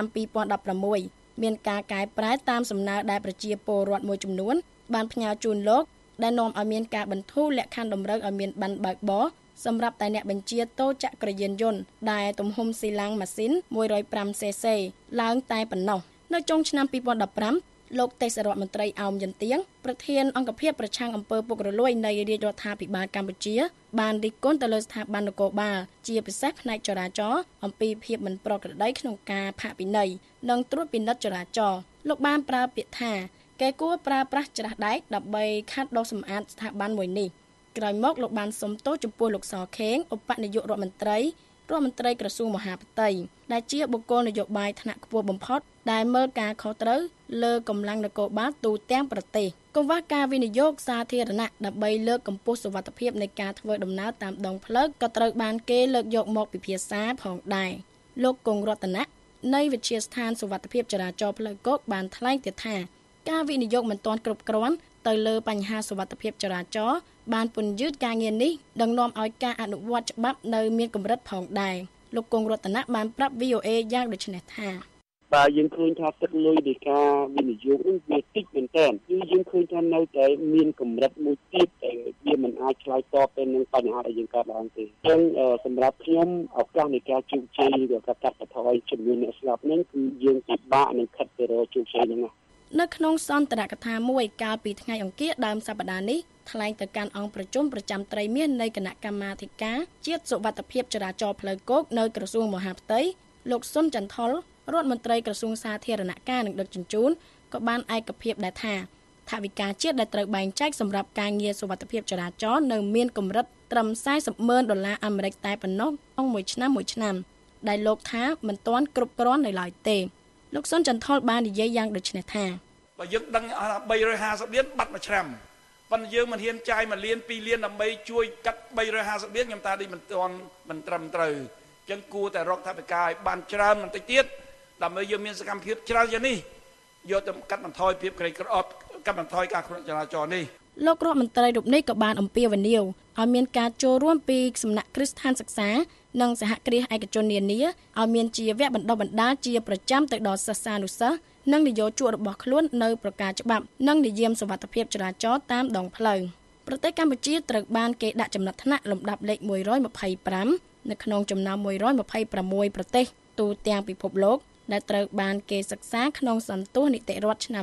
2016មានការកែប្រែតាមសំណើដែលប្រជាពលរដ្ឋមួយចំនួនបានផ្ញើជូនលោកដែលនាំឲ្យមានការបន្ធូរលក្ខខណ្ឌតម្រូវឲ្យមានប័ណ្ណបើកបរសម្រាប់តែអ្នកបញ្ជាតូចចក្រយានយន្តដែលទំហំស៊ីឡាំងម៉ាស៊ីន 105cc ឡើងតែប៉ុណ្ណោះនៅចុងឆ្នាំ2015លោកទេសរដ្ឋមន្ត្រីអោមយន្ទៀងប្រធានអង្គភិបប្រឆាំងអំពើពុករលួយនៃរាជរដ្ឋាភិបាលកម្ពុជាបានរិះគន់ទៅលើស្ថាប័ននគរបាលជាពិសេសផ្នែកចរាចរណ៍អំពីភាពមិនប្រក្រតីក្នុងការផាកពិន័យនិងត្រួតពិនិត្យចរាចរណ៍លោកបានប្រើពាក្យថាគេគួរប្រើប្រាស់ច្រាសដែកដើម្បីខាត់ដុសសម្អាតស្ថាប័នមួយនេះក្រោយមកលោកបានសុំទោសចំពោះលោកសខេងឧបនាយករដ្ឋមន្ត្រីក្រសួងមហាផ្ទៃដែលជាបុគ្គលនយោបាយថ្នាក់ខ្ពស់បំផុតដែលមើលការខុសត្រូវលើកម្លាំងនគរបាលទូទាំងប្រទេសកង្វះការវិនិយោគសាធារណៈដើម្បីលើកកម្ពស់សុវត្ថិភាពនៃការធ្វើដំណើរតាមដងផ្លូវក៏ត្រូវបានគេលើកយកមកពិភាក្សាផងដែរលោកគង់រតនៈនៃវិទ្យាស្ថានសុវត្ថិភាពចរាចរណ៍ផ្លូវគោកបានថ្លែងទៀតថាការវិនិយោគមិនទាន់គ្រប់គ្រាន់ទៅលើបញ្ហាសុវត្ថិភាពចរាចរណ៍បានពន្យឺតការងារនេះនឹងនាំឲ្យការអនុវត្តច្បាប់នៅមានកម្រិតផងដែរលោកគង់រតនៈបានប្រាប់ VOA យ៉ាងដូចនេះថាបើយើងឃើញថាទឹកលុយនៃការវិនិយោគនេះវាតិចមែនទែនគឺយើងឃើញថានៅតែមានកម្រិតមួយទៀតតែវាមិនអាចឆ្លើយតបទៅនឹងបញ្ហាដែលយើងកើតឡើងទេអញ្ចឹងសម្រាប់ខ្ញុំឱកាសនៃការជោគជ័យឬការកាត់បន្ថយចំនួនអ្នកស្លាប់នេះគឺយើងពិបាកនឹងខិតទៅរកជោគជ័យហ្នឹងណានៅក្នុងសន្ទរកថាមួយកាលពីថ្ងៃអង្គារដើមសប្តាហ៍នេះថ្លែងទៅកាន់អង្គប្រជុំប្រចាំត្រីមាសនៃគណៈកម្មាធិការជាតិសុវត្ថិភាពចរាចរណ៍ផ្លូវគោកនៅក្រសួងមហាផ្ទៃលោកសុនចន្ទថុលរដ្ឋមន្ត្រីក្រសួងសាធារណការនិងដឹកជញ្ជូនក៏បានឯកភាពដែរថាថវិកាជាតិដែលត្រូវបែងចែកសម្រាប់ការងារសុវត្ថិភាពចរាចរណ៍នៅមានកម្រិតត្រឹម$40,000អាមេរិកតែប៉ុណ្ណោះក្នុងមួយឆ្នាំដែលលោកថាមិនទាន់គ្រប់គ្រាន់នៅឡើយទេលោកសុនចន្ទថុលបាននិយាយយ៉ាងដូចនេះថាបើយើងដឹង350លានបាត់មួយឆ្នាំប៉ុន្តែយើងមិនហ៊ានចាយ1លាន2លានដើម្បីជួយកាត់350លានខ្ញុំថាដូចមិនត្រឹមត្រូវអញ្ចឹងគួរតែរកថវិកាឲ្យបានច្រើនបន្តិចទៀតដើម្បីយើងមានសកម្មភាពច្រើនយ៉ាងនេះយកទៅកាត់បន្ថយភាពក្រីក្រកាត់បន្ថយការគ្រោះចរាចរណ៍នេះលោករដ្ឋមន្ត្រីរូបនេះក៏បានអំពាវនាវឲ្យមានការចូលរួមពីសំណាក់គ្រឹះស្ថានសិក្សានិងសហគ្រាសឯកជននានាឲ្យមានជាវគ្គបណ្ដុះបណ្ដាលជាប្រចាំទៅដល់សិស្សានុសិស្សនិងនិយោជករបស់ខ្លួននៅប្រការច្បាប់និងនិយមសុវត្ថិភាពចរាចរណ៍តាមដងផ្លូវប្រទេសកម្ពុជាត្រូវបានគេដាក់ចំណាត់ថ្នាក់លំដាប់លេខ125នៅក្នុងចំណោម126ប្រទេសទូទាំងពិភពលោកដែលត្រូវបានគេសិក្សាក្នុងសន្ទុះនីតិរដ្ឋឆ្នាំ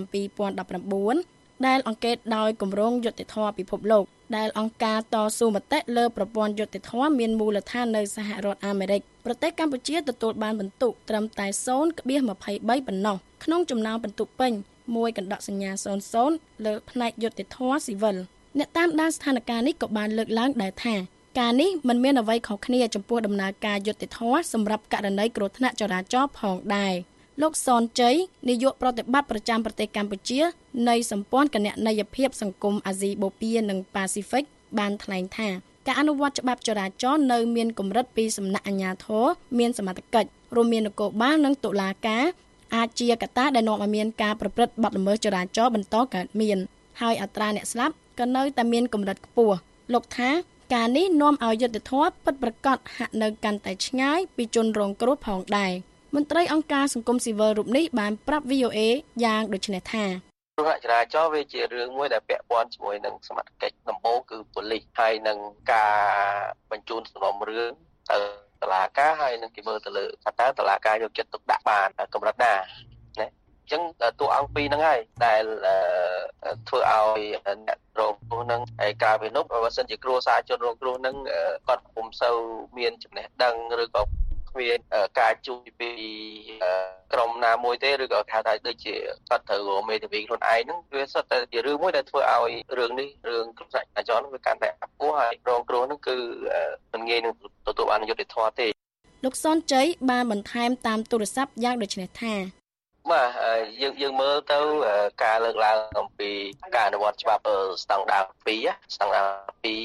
2019ដែលអង្កេតដោយគម្រោងយុត្តិធម៌ពិភពលោកដែលអង្គការតស៊ូមតិលើប្រព័ន្ធយុត្តិធម៌មានមូលដ្ឋាននៅសហរដ្ឋអាមេរិកប្រទេសកម្ពុជាទទួលបានពិន្ទុត្រឹមតែ 0.23 ប៉ុណ្ណោះក្នុងចំណោមពិន្ទុពេញ1កណ្ដកសញ្ញា00លើផ្នែកយុត្តិធម៌ស៊ីវិលអ្នកតាមដានស្ថានភាពនេះក៏បានលើកឡើងដែរថាការនេះមិនមានអ្វីខុសគ្នាចំពោះដំណើរការយុត្តិធម៌សម្រាប់ករណីគ្រោះថ្នាក់ចរាចរណ៍ផងដែរលោកសនជ័យនាយកប្រតិបត្តិប្រចាំប្រទេសកម្ពុជានៃសម្ព័ន្ធគណនេយ្យភាពសង្គមអាស៊ីបូព៌ានិងប៉ាស៊ីហ្វិកបានថ្លែងថាការអនុវត្តច្បាប់ចរាចរណ៍នៅមានកម្រិតពីសំណាក់អាជ្ញាធរមានសមត្ថកិច្ចរួមមាននគរបាលនិងតុលាការអាចជាកត្តាដែលនាំឲ្យមានការប្រព្រឹត្តបទល្មើសចរាចរណ៍បន្តកើតមានហើយអត្រាអ្នកស្លាប់ក៏នៅតែមានកម្រិតខ្ពស់លោកថាការនេះនាំឲ្យយុត្តិធម៌ពិតប្រាកដហាក់នៅកាន់តែឆ្ងាយពីជនរងគ្រោះផងដែរមន្ត្រីអង្គការសង្គមស៊ីវិលរូបនេះបានប្រាប់ VOA យ៉ាងដូចនេះថាគ្រោះចរាចរណ៍វាជារឿងមួយដែលពាក់ព័ន្ធជាមួយនឹងសមត្ថកិច្ចដំបូងគឺប៉ូលីសហើយនឹងការបញ្ជូនសំណុំរឿងទៅតុលាការហើយនឹងគេមើលទៅលើថាតើតុលាការយកចិត្តទុកដាក់បានកម្រិតណាណាអញ្ចឹងតួអង្គពីរហ្នឹងហើយដែលធ្វើឲ្យអ្នករងគ្រោះហ្នឹងហើយក្រៅពីនោះបើសិនជាគ្រួសារជនរងគ្រោះហ្នឹងគាត់ពុំសូវមានចំណេះដឹងឬក៏មានការជួយពីក្រុមណាមួយទេឬក៏ហៅថាដូចជាគាត់ត្រូវមេធាវីខ្លួនឯងហ្នឹងវាសុទ្ធតែជារឿងមួយដែលធ្វើឲ្យរឿងនេះរឿងគ្រោះថ្នាក់ចរាចរណ៍វាកាន់តែអាប់ពោះហើយរងគ្រោះហ្នឹងគឺមិនងាយនឹងទទួលបានយុត្តិធម៌ទេលោកសនជ័យបានបន្ថែមតាមទូរស័ព្ទយ៉ាងដូចនេះថាបាទយើងមើលទៅការលើកឡើងអំពីការអនុវត្តច្បាប់ស្តង់ដារ2ស្តង់ដារ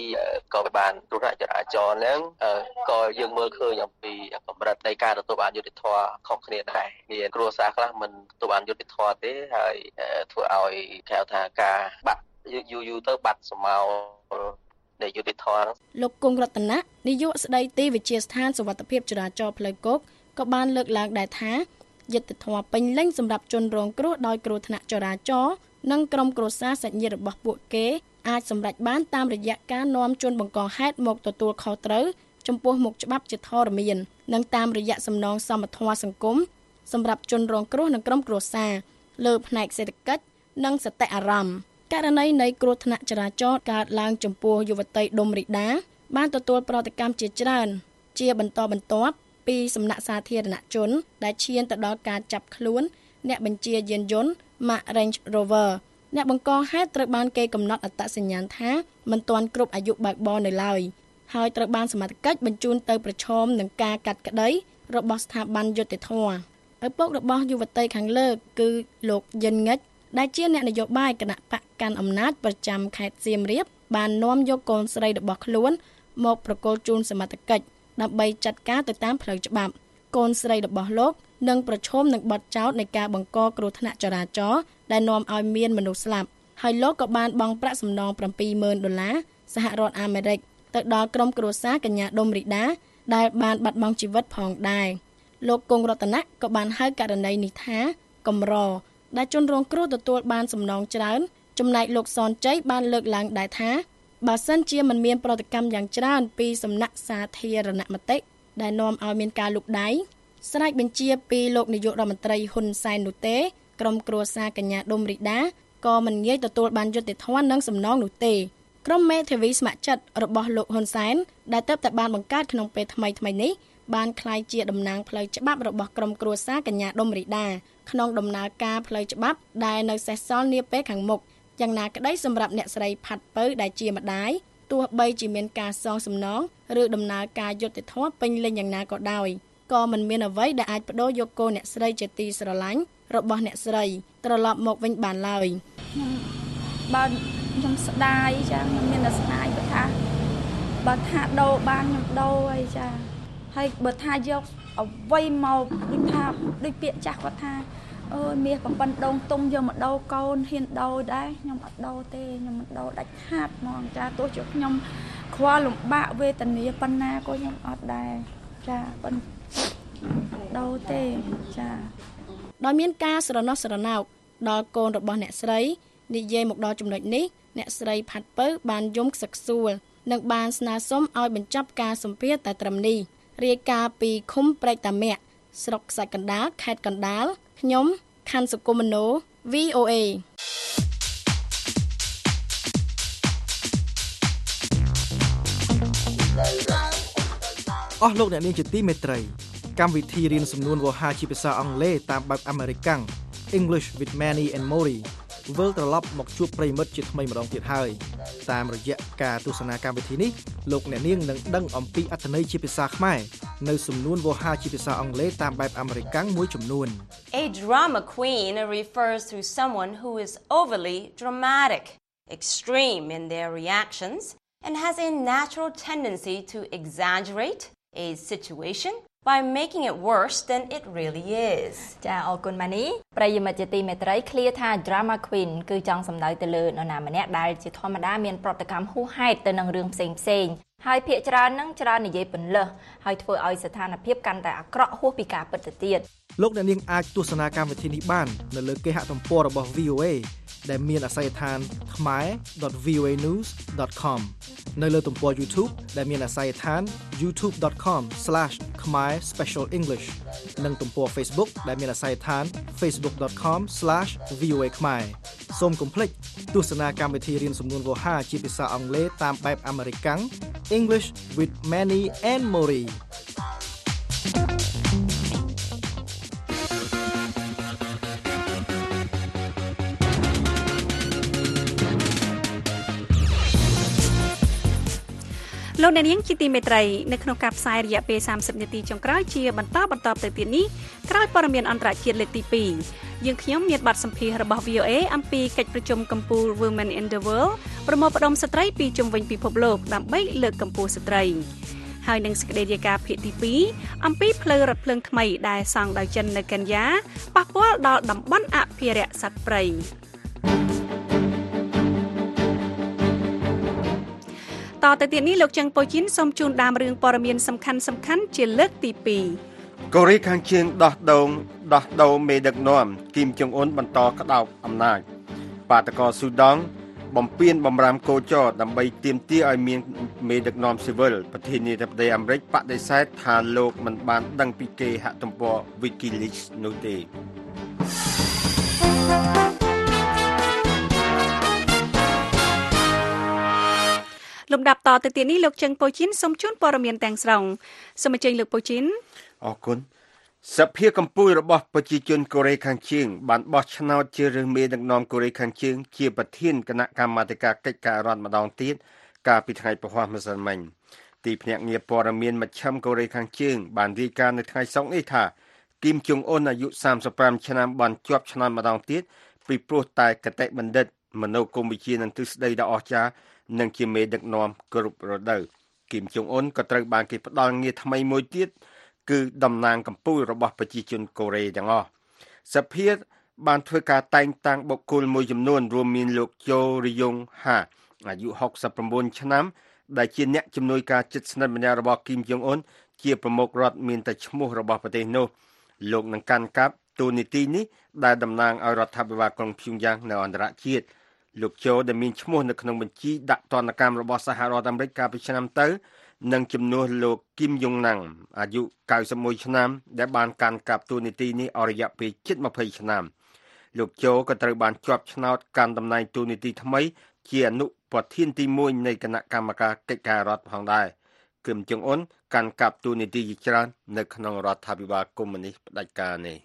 2ក៏បានគ្រោះថ្នាក់ចរាចរណ៍ហ្នឹងក៏យើងមើលឃើញអំពីកម្រិតនៃការទទួលបានយុត្តិធម៌ខុសគ្នាដែរមានគ្រួសារខ្លះមិនទទួលបានយុត្តិធម៌ទេហើយធ្វើឲ្យគេហៅថាការបាត់យូរទៅបាត់សមោលនៃយុត្តិធម៌លោកគង់រតនៈនាយកស្ដីទីវិទ្យាស្ថានសុវត្ថិភាពចរាចរណ៍ផ្លូវគោកក៏បានលើកឡើងដែរថាយុត្តិធម៌ពេញលេញសម្រាប់ជនរងគ្រោះដោយគ្រោះថ្នាក់ចរាចរណ៍និងក្រុមគ្រួសារសាច់ញាតិរបស់ពួកគេអាចសម្រេចបានតាមរយៈការនាំជនបង្កហេតុមកទទួលខុសត្រូវចំពោះមុខច្បាប់ជាធរមាននិងតាមរយៈសំណងសមធម៌សង្គមសម្រាប់ជនរងគ្រោះនិងក្រុមគ្រួសារលើផ្នែកសេដ្ឋកិច្ចនិងសតិអារម្មណ៍ករណីនៃគ្រោះថ្នាក់ចរាចរណ៍កើតឡើងចំពោះយុវតីដុំរីដាបានទទួលប្រតិកម្មជាច្រើនជាបន្តបន្ទាប់ពីសំណាក់សាធារណជនដែលឈានទៅដល់ការចាប់ខ្លួនអ្នកបញ្ជាយានយន្ត Mark Range Rover អ្នកបង្កហេតុត្រូវបានគេកំណត់អត្តសញ្ញាណថាមិនទាន់គ្រប់អាយុបើកបរនៅឡើយហើយត្រូវបានសមត្ថកិច្ចបញ្ជូនទៅប្រឈមនឹងការកាត់ក្តីរបស់ស្ថាប័នយុត្តិធម៌ឪពុករបស់យុវតីខាងលើគឺលោកយិនងិចដែលជាអ្នកនយោបាយគណៈបកកាន់អំណាចប្រចាំខេត្តសៀមរាបបាននាំយកកូនស្រីរបស់ខ្លួនមកប្រគល់ជូនសមត្ថកិច្ចដើម្បីចាត់ការទៅតាមផ្លូវច្បាប់កូនស្រីរបស់លោកនឹងប្រឈមនឹងបទចោទនៃការបង្កគ្រោះថ្នាក់ចរាចរណ៍ដែលនាំឲ្យមានមនុស្សស្លាប់ហើយលោកក៏បានបង់ប្រាក់សំណង$70,000សហរដ្ឋអាមេរិកទៅដល់ក្រុមគ្រួសារកញ្ញាដុំរីដាដែលបានបាត់បង់ជីវិតផងដែរលោកគង់រតនៈក៏បានហៅករណីនេះថាកម្រដែលជនរងគ្រោះទទួលបានសំណងច្រើនចំណែកលោកសនជ័យបានលើកឡើងដែរថាបើសិនជាមិនមានប្រតិកម្មយ៉ាងច្រើនពីសំណាក់សាធារណមតិដែលនាំឲ្យមានការលុកដៃស្រែកបញ្ជាពីលោកនាយករដ្ឋមន្ត្រីហ៊ុនសែននោះទេក្រុមគ្រួសារកញ្ញាដុំរីដាក៏មិនងាយទទួលបានយុត្តិធម៌និងសំណងនោះទេក្រុមមេធាវីស្ម័គ្រចិត្តរបស់លោកហ៊ុនសែនដែលទើបតែបានបង្កើតក្នុងពេលថ្មីនេះបានក្លាយជាតំណាងផ្លូវច្បាប់របស់ក្រុមគ្រួសារកញ្ញាដុំរីដាក្នុងដំណើរការផ្លូវច្បាប់ដែលនៅសេសសល់នាពេលខាងមុខយ៉ាងណាក្តីសម្រាប់អ្នកស្រីផាត់ពៅដែលជាម្ដាយទោះបីជាមានការសងសំណងឬដំណើរការយុត្តិធម៌ពេញលេញយ៉ាងណាក៏ដោយក៏មិនមានអ្វីដែលអាចបដូរយកកូនអ្នកស្រីជាទីស្រឡាញ់របស់អ្នកស្រីត្រឡប់មកវិញបានឡើយបើខ្ញុំស្ដាយចាខ្ញុំមានតែស្ដាយបើថាដូរបានខ្ញុំដូរហើយចាហើយបើថាយកអ្វីមកដូចថាដូចពាក្យចាស់គាត់ថាអូយមាសប្រពន្ធដងទុំយកមកដូរកូនហ៊ានដូរដែរខ្ញុំអត់ដូរទេខ្ញុំមិនដូរដាច់ខាតហ្មងចាទោះជាខ្ញុំខ្វល់លំបាកវេទនាប៉ុណ្ណាក៏ខ្ញុំអត់ដែរចាប៉ុន្តែដូរទេចាដោយមានការស្រណោះស្រណោកដល់កូនរបស់អ្នកស្រីនិយាយមកដល់ចំណុចនេះអ្នកស្រីផាត់ពៅបានយំខ្សឹកខ្សួលនិងបានស្នើសុំឲ្យបញ្ចប់ការសម្ភាសន៍តែត្រឹមនេះរាយការណ៍ពីឃុំព្រែកតាមាក់ស្រុកខ្សាច់កណ្ដាលខេត្តកណ្ដាលខ្ញុំខាន់សុគមនោ VOA អស់លោកអ្នកនាងជាទីមេត្រីកម្មវិធីរៀនសំនួនវោហារជាភាសាអង់គ្លេសតាមបែបអាមេរិកាំង English with Manny and Mori វិលត្រឡប់មកជួបប្រិយមិត្តជាថ្មីម្ដងទៀតហើយតាមរយៈការទស្សនាកម្មវិធីនេះលោកអ្នកនាងនឹងដឹងអំពីអត្ថន័យជាភាសាខ្មែរនៅសំនួនវោហារជាភាសាអង់គ្លេសតាមបែបអាមេរិកាំងមួយចំនួន A drama queen refers to someone who is overly dramatic, extreme in their reactions, and has a natural tendency to exaggerate a situation by making it worse than it really is ចាអរគុណម៉ានីប្រិយមិត្តជាទីមេត្រីឃ្លាថា drama queen គឺចង់សំដៅទៅលើនរណាម្នាក់ដែលជាធម្មតាមានប្រតិកម្មហួសហេតុទៅនឹងរឿងផ្សេងហើយភាគច្រើននឹងច្រើននិយាយពន្លើសហើយធ្វើឲ្យស្ថានភាពកាន់តែអាក្រក់ហួសពីការពិតទៅទៀតលោកអ្នកនាងអាចទស្សនាកម្មវិធីនេះបាននៅលើគេហទំព័ររបស់ VOA ដែលមានអាសយដ្ឋាន khmer.voanews.com នៅលើទំព័រ YouTube ដែលមានអាសយដ្ឋាន youtube.com/khmer specialenglish និងទំព័រ Facebook ដែលមានអាសយដ្ឋាន facebook.com/VOA Khmer សូមកុំភ្លេចទស្សនាកម្មវិធីរៀនសំនួនវោហាជាភាសាអង់គ្លេសតាមបែបអាមេរិកាំង English with Manny and Mori លោកអ្នកនាងជាទីមេត្រីនៅក្នុងការផ្សាយរយៈពេល30នាទីចុងក្រោយជាបន្តទៅទៀតនេះក្រោយព័ត៌មានអន្តរជាតិលើកទី2យើងខ្ញុំមានបទសម្ភាសន៍របស់ VOA អំពីកិច្ចប្រជុំកំពូល Women in the World ប្រមូលផ្ដុំស្ត្រីពីជុំវិញពិភពលោកដើម្បីលើកកម្ពស់ស្ត្រីហើយនឹងសេចក្តីរាយការណ៍ភាគទី2អំពីផ្លូវរថភ្លើងថ្មីដែលសង់ដោយចិននៅកេនយ៉ាប៉ះពាល់ដល់តំបន់អភិរក្សសត្វព្រៃតទៅទៀតនេះលោកចឹងប៉ូជីនសូមជូនដើមរឿងព័ត៌មានសំខាន់ជាលើកទី2 កូរ៉េខាងជើងដោះដូរមេដឹកនាំគីមចុងអ៊ុនបន្តក្តោបអំណាចបាតកោស៊ូដង់បំពេញបំរាមកោចរដើម្បីទាមទារឲ្យមានមេដឹកនាំស៊ីវិលប្រធានាធិបតីអាមេរិកបដិសេធថាលោកមិនបានដឹងពីគេហទំព័រ WikiLeaks នោះទេលំដាប់តទៅទៀតនេះលោកចឹងប៉ូជីនសូមជូនព័ត៌មានទាំងស្រុងសូមអញ្ជើញលោកប៉ូជីនអរគុណសភាកម្ពុជារបស់ប្រជាជនកូរ៉េខាងជើងបានបោះឆ្នោតជ្រើសរើសមេដឹកនាំកូរ៉េខាងជើងជាប្រធានគណៈកម្មាធិការកិច្ចការរដ្ឋម្ដងទៀតកាលពីថ្ងៃពហុម្សិលមិញទីភ្នាក់ងារព័ត៌មានមជ្ឈិមកូរ៉េខាងជើងបានរាយការណ៍នៅថ្ងៃសុក្រនេះថាគីមចុងអ៊ុនអាយុ35ឆ្នាំបានជាប់ឆ្នោតម្ដងទៀតពីព្រោះតែគតិបណ្ឌិតមនោគមវិជ្ជានិងទ្រឹស្ដីដ៏អស្ចារ្យនិងជាមេដឹកនាំគ្រប់រដូវគីមចុងអ៊ុនក៏ត្រូវបានគេផ្ដល់ងារថ្មីមួយទៀតគឺតំណាងកម្ពុជារបស់ប្រជាជនកូរ៉េទាំងអស់សភាបានធ្វើការតែងតាំងបុគ្គលមួយចំនួនរួមមានលោកជូរីយ៉ុងហាអាយុ69ឆ្នាំដែលជាអ្នកជំនួយការជិតស្និទ្ធម្នាក់របស់គីមចុងអ៊ុនជាប្រមុខរដ្ឋមានតែឈ្មោះរបស់ប្រទេសនោះលោកនឹងកាន់កាប់តួនាទីនេះដែលតំណាងឲ្យរដ្ឋាភិបាលក្រុងព្យុងយ៉ាងនៅអន្តរជាតិលោកជូដែលមានឈ្មោះនៅក្នុងបញ្ជីដាក់ទណ្ឌកម្មរបស់សហរដ្ឋអាមេរិកកាលពីឆ្នាំទៅនិងជំនួសលោកគីមយុងណាំងអាយុ91ឆ្នាំដែលបានកាន់កាប់តួនាទីនេះអស់រយៈពេលជិត20ឆ្នាំលោកជូក៏ត្រូវបានជាប់ឆ្នោតកាន់តំណែងតួនាទីថ្មីជាអនុប្រធានទី1នៃគណៈកម្មការកិច្ចការរដ្ឋផងដែរគីមចុងអ៊ុនកាន់កាប់តួនាទីជាច្រើននៅក្នុងរដ្ឋាភិបាលកុម្មុយនីសផ្ដាច់ការនេះ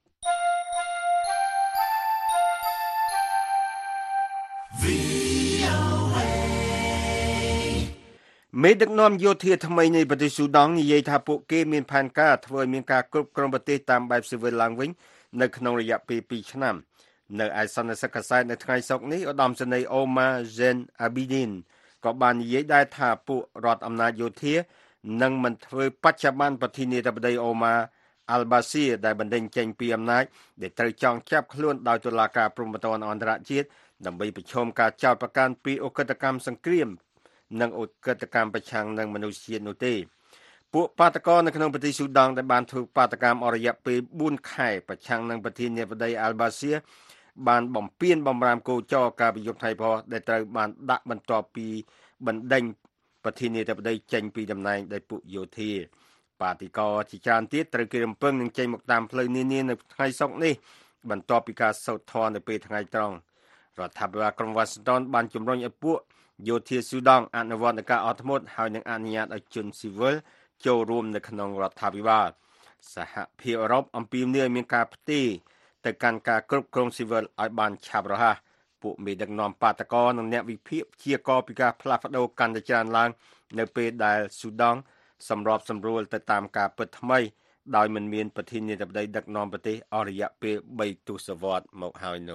មេដឹកនាំយោធាថ្មីនៃប្រទេសស៊ូដង់និយាយថាពួកគេមានផែនការធ្វើឲ្យមានការគ្រប់គ្រងប្រទេសតាមបែបស៊ីវិលឡើងវិញនៅក្នុងរយៈពេល2ឆ្នាំនៅឯសន្និសីទកាសែតនៅថ្ងៃសុក្រនេះឧត្តមសេនីយ៍អូម៉ាហ្សេនអាប៊ីឌីនក៏បាននិយាយដែរថាពួករដ្ឋអំណាចយោធានឹងមិនធ្វើបច្ចុប្បន្នប្រធានាធិបតីអូម៉ាអាល់បាស៊ីដែលបណ្ដេញចេញពីអំណាចដែលត្រូវចងចាប់ខ្លួនដោយតុលាការព្រហ្មទណ្ឌអន្តរជាតិដើម្បីប្រឈមការចោទប្រកាន់ពីអ ுக ្រិតកម្មសង្គ្រាមនិងអ ுக ្រិតកម្មប្រឆាំងនឹងមនុស្សជាតិនោះទេពួកបាតកោនៅក្នុងប្រទេសស៊ូដង់ដែលបានធ្វើបាតកម្មអស់រយៈពេល4ខែប្រឆាំងនឹងប្រធានាធិបតីអាល់បាស៊ីបានបំពេញបំរាមកោចរការប្រយុទ្ធថ្ងៃផដែលត្រូវបានដាក់បន្ទាប់ពីបណ្ដេញប្រធានាធិបតីចេញពីតំណែងដោយពួកយោធាបាតកោជាច្រើនទៀតត្រូវគេរំពឹងនឹងចេញមកតាមផ្លូវនានានៅថ្ងៃសុក្រនេះបន្ទាប់ពីការសូត្រធម៌នៅពេលថ្ងៃត្រង់រដ្ឋាភិបាលក្រុងវ៉ាស៊ីនតោនបានជំរុញឲ្យពួកយោធាស៊ូដង់អនុវត្តការអត់ធ្មត់ហើយនឹងអនុញ្ញាតឲ្យជនស៊ីវិលចូលរួមនៅក្នុងរដ្ឋាភិបាលសហភាពអឺរ៉ុបអំពាវនាវឲ្យមានការផ្ទេរទៅកាន់ការគ្រប់គ្រងស៊ីវិលឲ្យបានឆាប់រហ័សពួកមេដឹកនាំបាតកោនិងអ្នកវិភាគព្យាករណ៍ពីការផ្លាស់ប្ដូរកាន់តែច្រើនឡើងនៅពេលដែលស៊ូដង់សម្របសម្រួលទៅតាមការពិតថ្មីដោយមិនមានប្រធានាធិបតីដឹកនាំប្រទេសអស់រយៈពេល3ទសវត្សរ៍មកហើយនោះ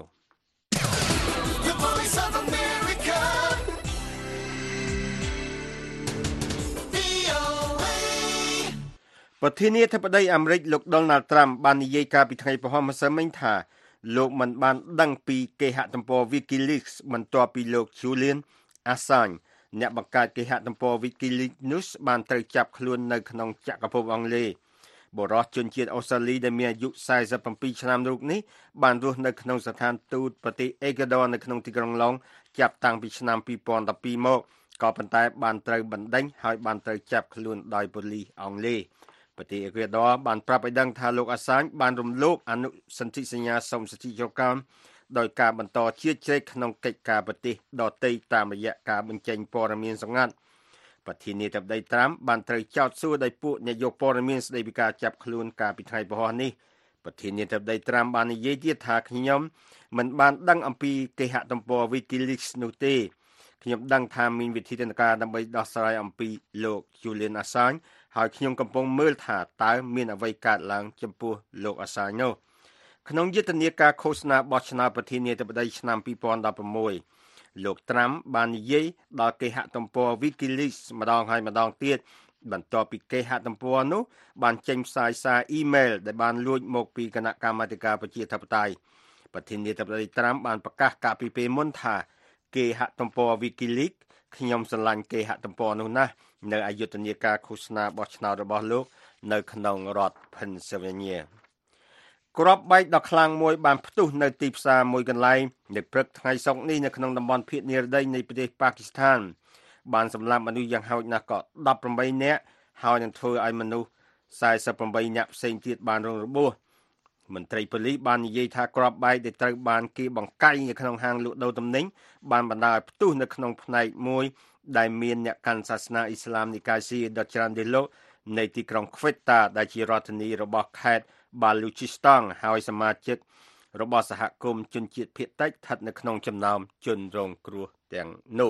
ប្រធានាធិបតីអាមេរិកលោក Donald Trump បាននិយាយកាលពីថ្ងៃពហុម្សិលមិញថាលោកមិនបានដឹងពីគេហទំព័រ WikiLeaks បន្ទាប់ពីលោក Julian Assange អ្នកបង្កើតគេហទំព័រ Wikileaks News បានត្រូវចាប់ខ្លួននៅក្នុងចក្រភពអង់គ្លេសបរិសុទ្ធជនជាតិអូស្ត្រាលីដែលមានអាយុ47ឆ្នាំរូបនេះបានរស់នៅក្នុងស្ថានទូតប្រទេសអេក្វាឌ័រនៅក្នុងទីក្រុងឡុងចាប់តាំងពីឆ្នាំ2012មកក៏ប៉ុន្តែបានត្រូវបណ្ដេញហើយបានត្រូវចាប់ខ្លួនដោយប៉ូលីសអង់គ្លេសប្រទេសអេក្វាឌ័របានប្រាប់ឲ្យដឹងថាលោកអាសាញបានរំលោភអនុសន្ធិសញ្ញាសុំសិទ្ធិចូលកម្មដោយការបន្តជៀសជ្រែកក្នុងកិច្ចការប្រទេសដទៃតាមរយៈការបញ្ចេញព័ត៌មានសម្ងាត់ប្រធានាធិបតីត្រាំបានត្រូវចោទសួរដោយពួកអ្នកយកព័ត៌មានស្តីពីការចាប់ខ្លួនកាលពីថ្ងៃពហុនេះប្រធានាធិបតីត្រាំបាននិយាយទៀតថាខ្ញុំមិនបានដឹងអំពីគេហទំព័រ Wikileaks នោះទេខ្ញុំដឹងថាមានវិធីការដើម្បីដោះស្រាយអំពីលោក Julian Assange ហើយខ្ញុំកំពុងមើលថាតើមានអ្វីកើតឡើងចំពោះលោក Assange នោះក្នុងយុទ្ធនាការឃោសនាបោះឆ្នោតប្រធានាធិបតីឆ្នាំ2016លោកត្រាំបាននិយាយដល់គេហទំព័រ Wikileaks ម្ដងហើយម្ដងទៀតបន្ទាប់ពីគេហទំព័រនោះបានចេញផ្សាយសារអ៊ីមែលដែលបានលួចមកពីគណៈកម្មាធិការប្រជាធិបតេយ្យប្រធានាធិបតីត្រាំបានប្រកាសកាលពីពេលមុនថាគេហទំព័រ Wikileaks ខ្ញុំស្រឡាញ់គេហទំព័រនោះណាស់នៅអយុធនាការឃោសនាបោះឆ្នោតរបស់លោកនៅក្នុងរដ្ឋ Pennsylvaniaក្របបែកដ៏ខ្លាំងមួយបានផ្ទុះនៅទីផ្សារមួយកន្លែងនៅព្រឹកថ្ងៃសុក្រនេះនៅក្នុងតំបន់ភាគនិរតីនៃប្រទេសប៉ាគីស្ថានបានសម្លាប់មនុស្សយ៉ាងហោចណាស់ក៏18នាក់ហើយនឹងធ្វើឲ្យមនុស្ស48នាក់ផ្សេងទៀតបានរងរបួសមន្ត្រីប៉ូលីសបាននិយាយថាក្របបែកដែលត្រូវបានគេបង្កាយនៅក្នុងហាងលក់ដូរទំនិញបានបណ្ដាលឲ្យផ្ទុះនៅក្នុងផ្នែកមួយដែលមានអ្នកកាន់សាសនាអ៊ីស្លាមនិកាយស៊ីដ៏ច្រើនទីលោកនៃទីក្រុងខ្វិតតាដែលជារដ្ឋធានីរបស់ខេត្តBaluchistan ហើយសមាជិករបស់សហគមន៍ជនជាតិភាគតិចស្ថិតនៅក្នុងចំណោមជនរងគ្រោះទាំងនោះ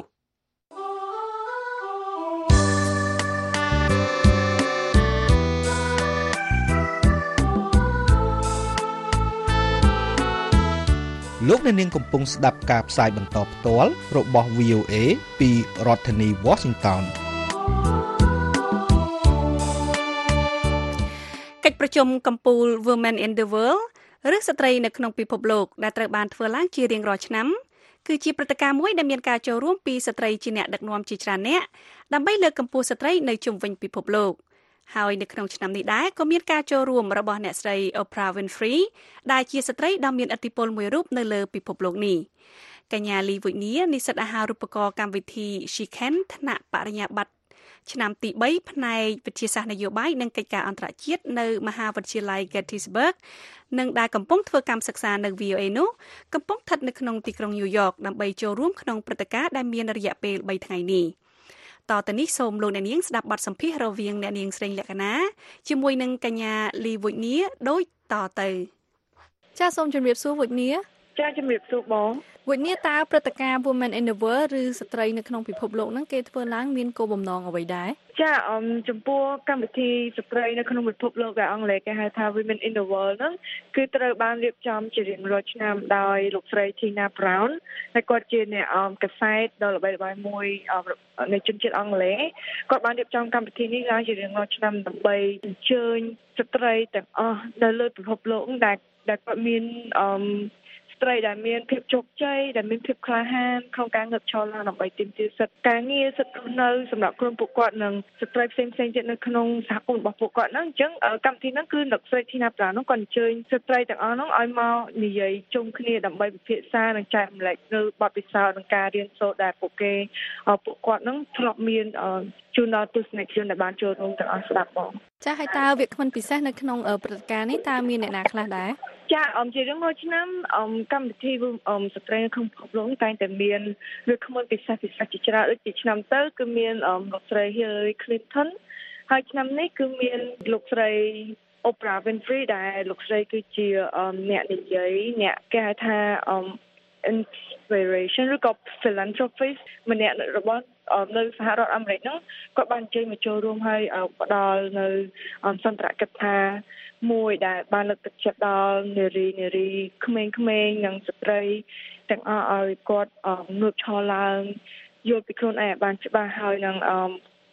លោកអ្នកនាងកំពុងស្ដាប់ការផ្សាយបន្តផ្ទាល់របស់ VOA ពីរដ្ឋធានី Washington កិច្ចប្រជុំកំពូល Women in the World ឬស្ត្រីនៅក្នុងពិភពលោកដែលត្រូវបានធ្វើឡើងជារៀងរាល់ឆ្នាំគឺជាព្រឹត្តិការណ៍មួយដែលមានការចូលរួមពីស្ត្រីជាអ្នកដឹកនាំជាច្រើនអ្នកដើម្បីលើកកម្ពស់ស្ត្រីនៅជុំវិញពិភពលោកហើយនៅក្នុងឆ្នាំនេះដែរក៏មានការចូលរួមរបស់អ្នកស្រី Oprah Winfrey ដែលជាស្ត្រីដ៏មានឥទ្ធិពលមួយរូបនៅលើពិភពលោកនេះកញ្ញា Lee Whitney និស្សិតអាហារូបករណ៍កម្មវិធី She Can ថ្នាក់បរិញ្ញាបត្រឆ្នាំទី3ផ្នែកវិទ្យាសាស្ត្រនយោបាយនិងកិច្ចការអន្តរជាតិនៅមហាវិទ្យាល័យ Gettysburg និងដែលកំពុងធ្វើកម្មសិក្សានៅ VOA នោះកំពុងស្ថិតនៅក្នុងទីក្រុង New York ដើម្បីចូលរួមក្នុងព្រឹត្តិការណ៍ដែលមានរយៈពេល3ថ្ងៃនេះតទៅនេះសូមលោកអ្នកនាងស្ដាប់បទសម្ភាសន៍រវាងអ្នកនាងស្រីលក្ខណាជាមួយនឹងកញ្ញា Lee Whitney ដូចតទៅចាសសូមជម្រាបសួរ Whitney ចាសជម្រាបសួរបង Whitney តើព្រឹត្តិការណ៍ Women in the World ឬស្ត្រីនៅក្នុងពិភពលោកហ្នឹងគេធ្វើឡើងមានគោលបំណងអ្វីដែរចាចំពោះកម្មវិធីស្ត្រីនៅក្នុងពិភពលោកដែលអង់គ្លេសគេហៅថា Women in the World ហ្នឹងគឺត្រូវបានរៀបចំជារៀងរាល់ឆ្នាំដោយលោកស្រី Tina Brown ហើយគាត់ជាអ្នកកាសែតដ៏ល្បីល្បាញមួយនៃជនជាតិអង់គ្លេសគាត់បានរៀបចំកម្មវិធីនេះឡើងជារៀងរាល់ឆ្នាំដើម្បីអញ្ជើញស្ត្រីទាំងអស់នៅលើពិភពលោកដែលគាត់មានស្ត្រីដែលមានភាពជោគជ័យដែលមានភាពក្លាហានក្នុងការងើបឈរឡើងដើម្បីទាមទារសិទ្ធិការងារសិទ្ធិរស់នៅសម្រាប់ខ្លួនពួកគាត់និងស្ត្រីផ្សេងៗទៀតនៅក្នុងសហគមន៍របស់ពួកគាត់ហ្នឹងអញ្ចឹងកម្មវិធីហ្នឹងគឺលោកស្រី Tina Brown ហ្នឹងគាត់អញ្ជើញស្ត្រីទាំងអស់ហ្នឹងឲ្យមកនិយាយជុំគ្នាដើម្បីពិភាក្សានិងចែករំលែកនៅបទពិសោធន៍និងការរៀនសូត្រដែលពួកគាត់ហ្នឹងធ្លាប់មានជូនដល់ទស្សនិកជនដែលបានចូលរួមទាំងអស់ស្ដាប់បងចាហើយតើវាគ្មិនពិសេសនៅក្នុងព្រឹត្តិការណ៍នេះតើមានអ្នកណាខ្លះដែរចាជារៀងរាល់ឆ្នាំកម្មវិធីស្ត្រីនៅក្នុងពិភពលោកតែងតែមានវាគ្មិនពិសេសជាច្រើនដូចជាឆ្នាំទៅគឺមានលោកស្រី Hillary Clinton ហើយឆ្នាំនេះគឺមានលោកស្រី Oprah Winfrey ដែលលោកស្រីគឺជាអ្នកនិយាយអ្នកគេហៅថាinspiration ឬក៏ philanthropist ម្នាក់របស់នៅសហរដ្ឋអាមេរិកហ្នឹងគាត់បានចេញមកចូលរួមហើយផ្ដល់នៅសន្ទរកថាមួយដែលបានលើកទឹកចិត្តដល់នារីក្មេងៗនិងស្ត្រីទាំងអស់ឲ្យគាត់ងើបឈរឡើងយល់ពីខ្លួនឯងបានច្បាស់ហើយនឹង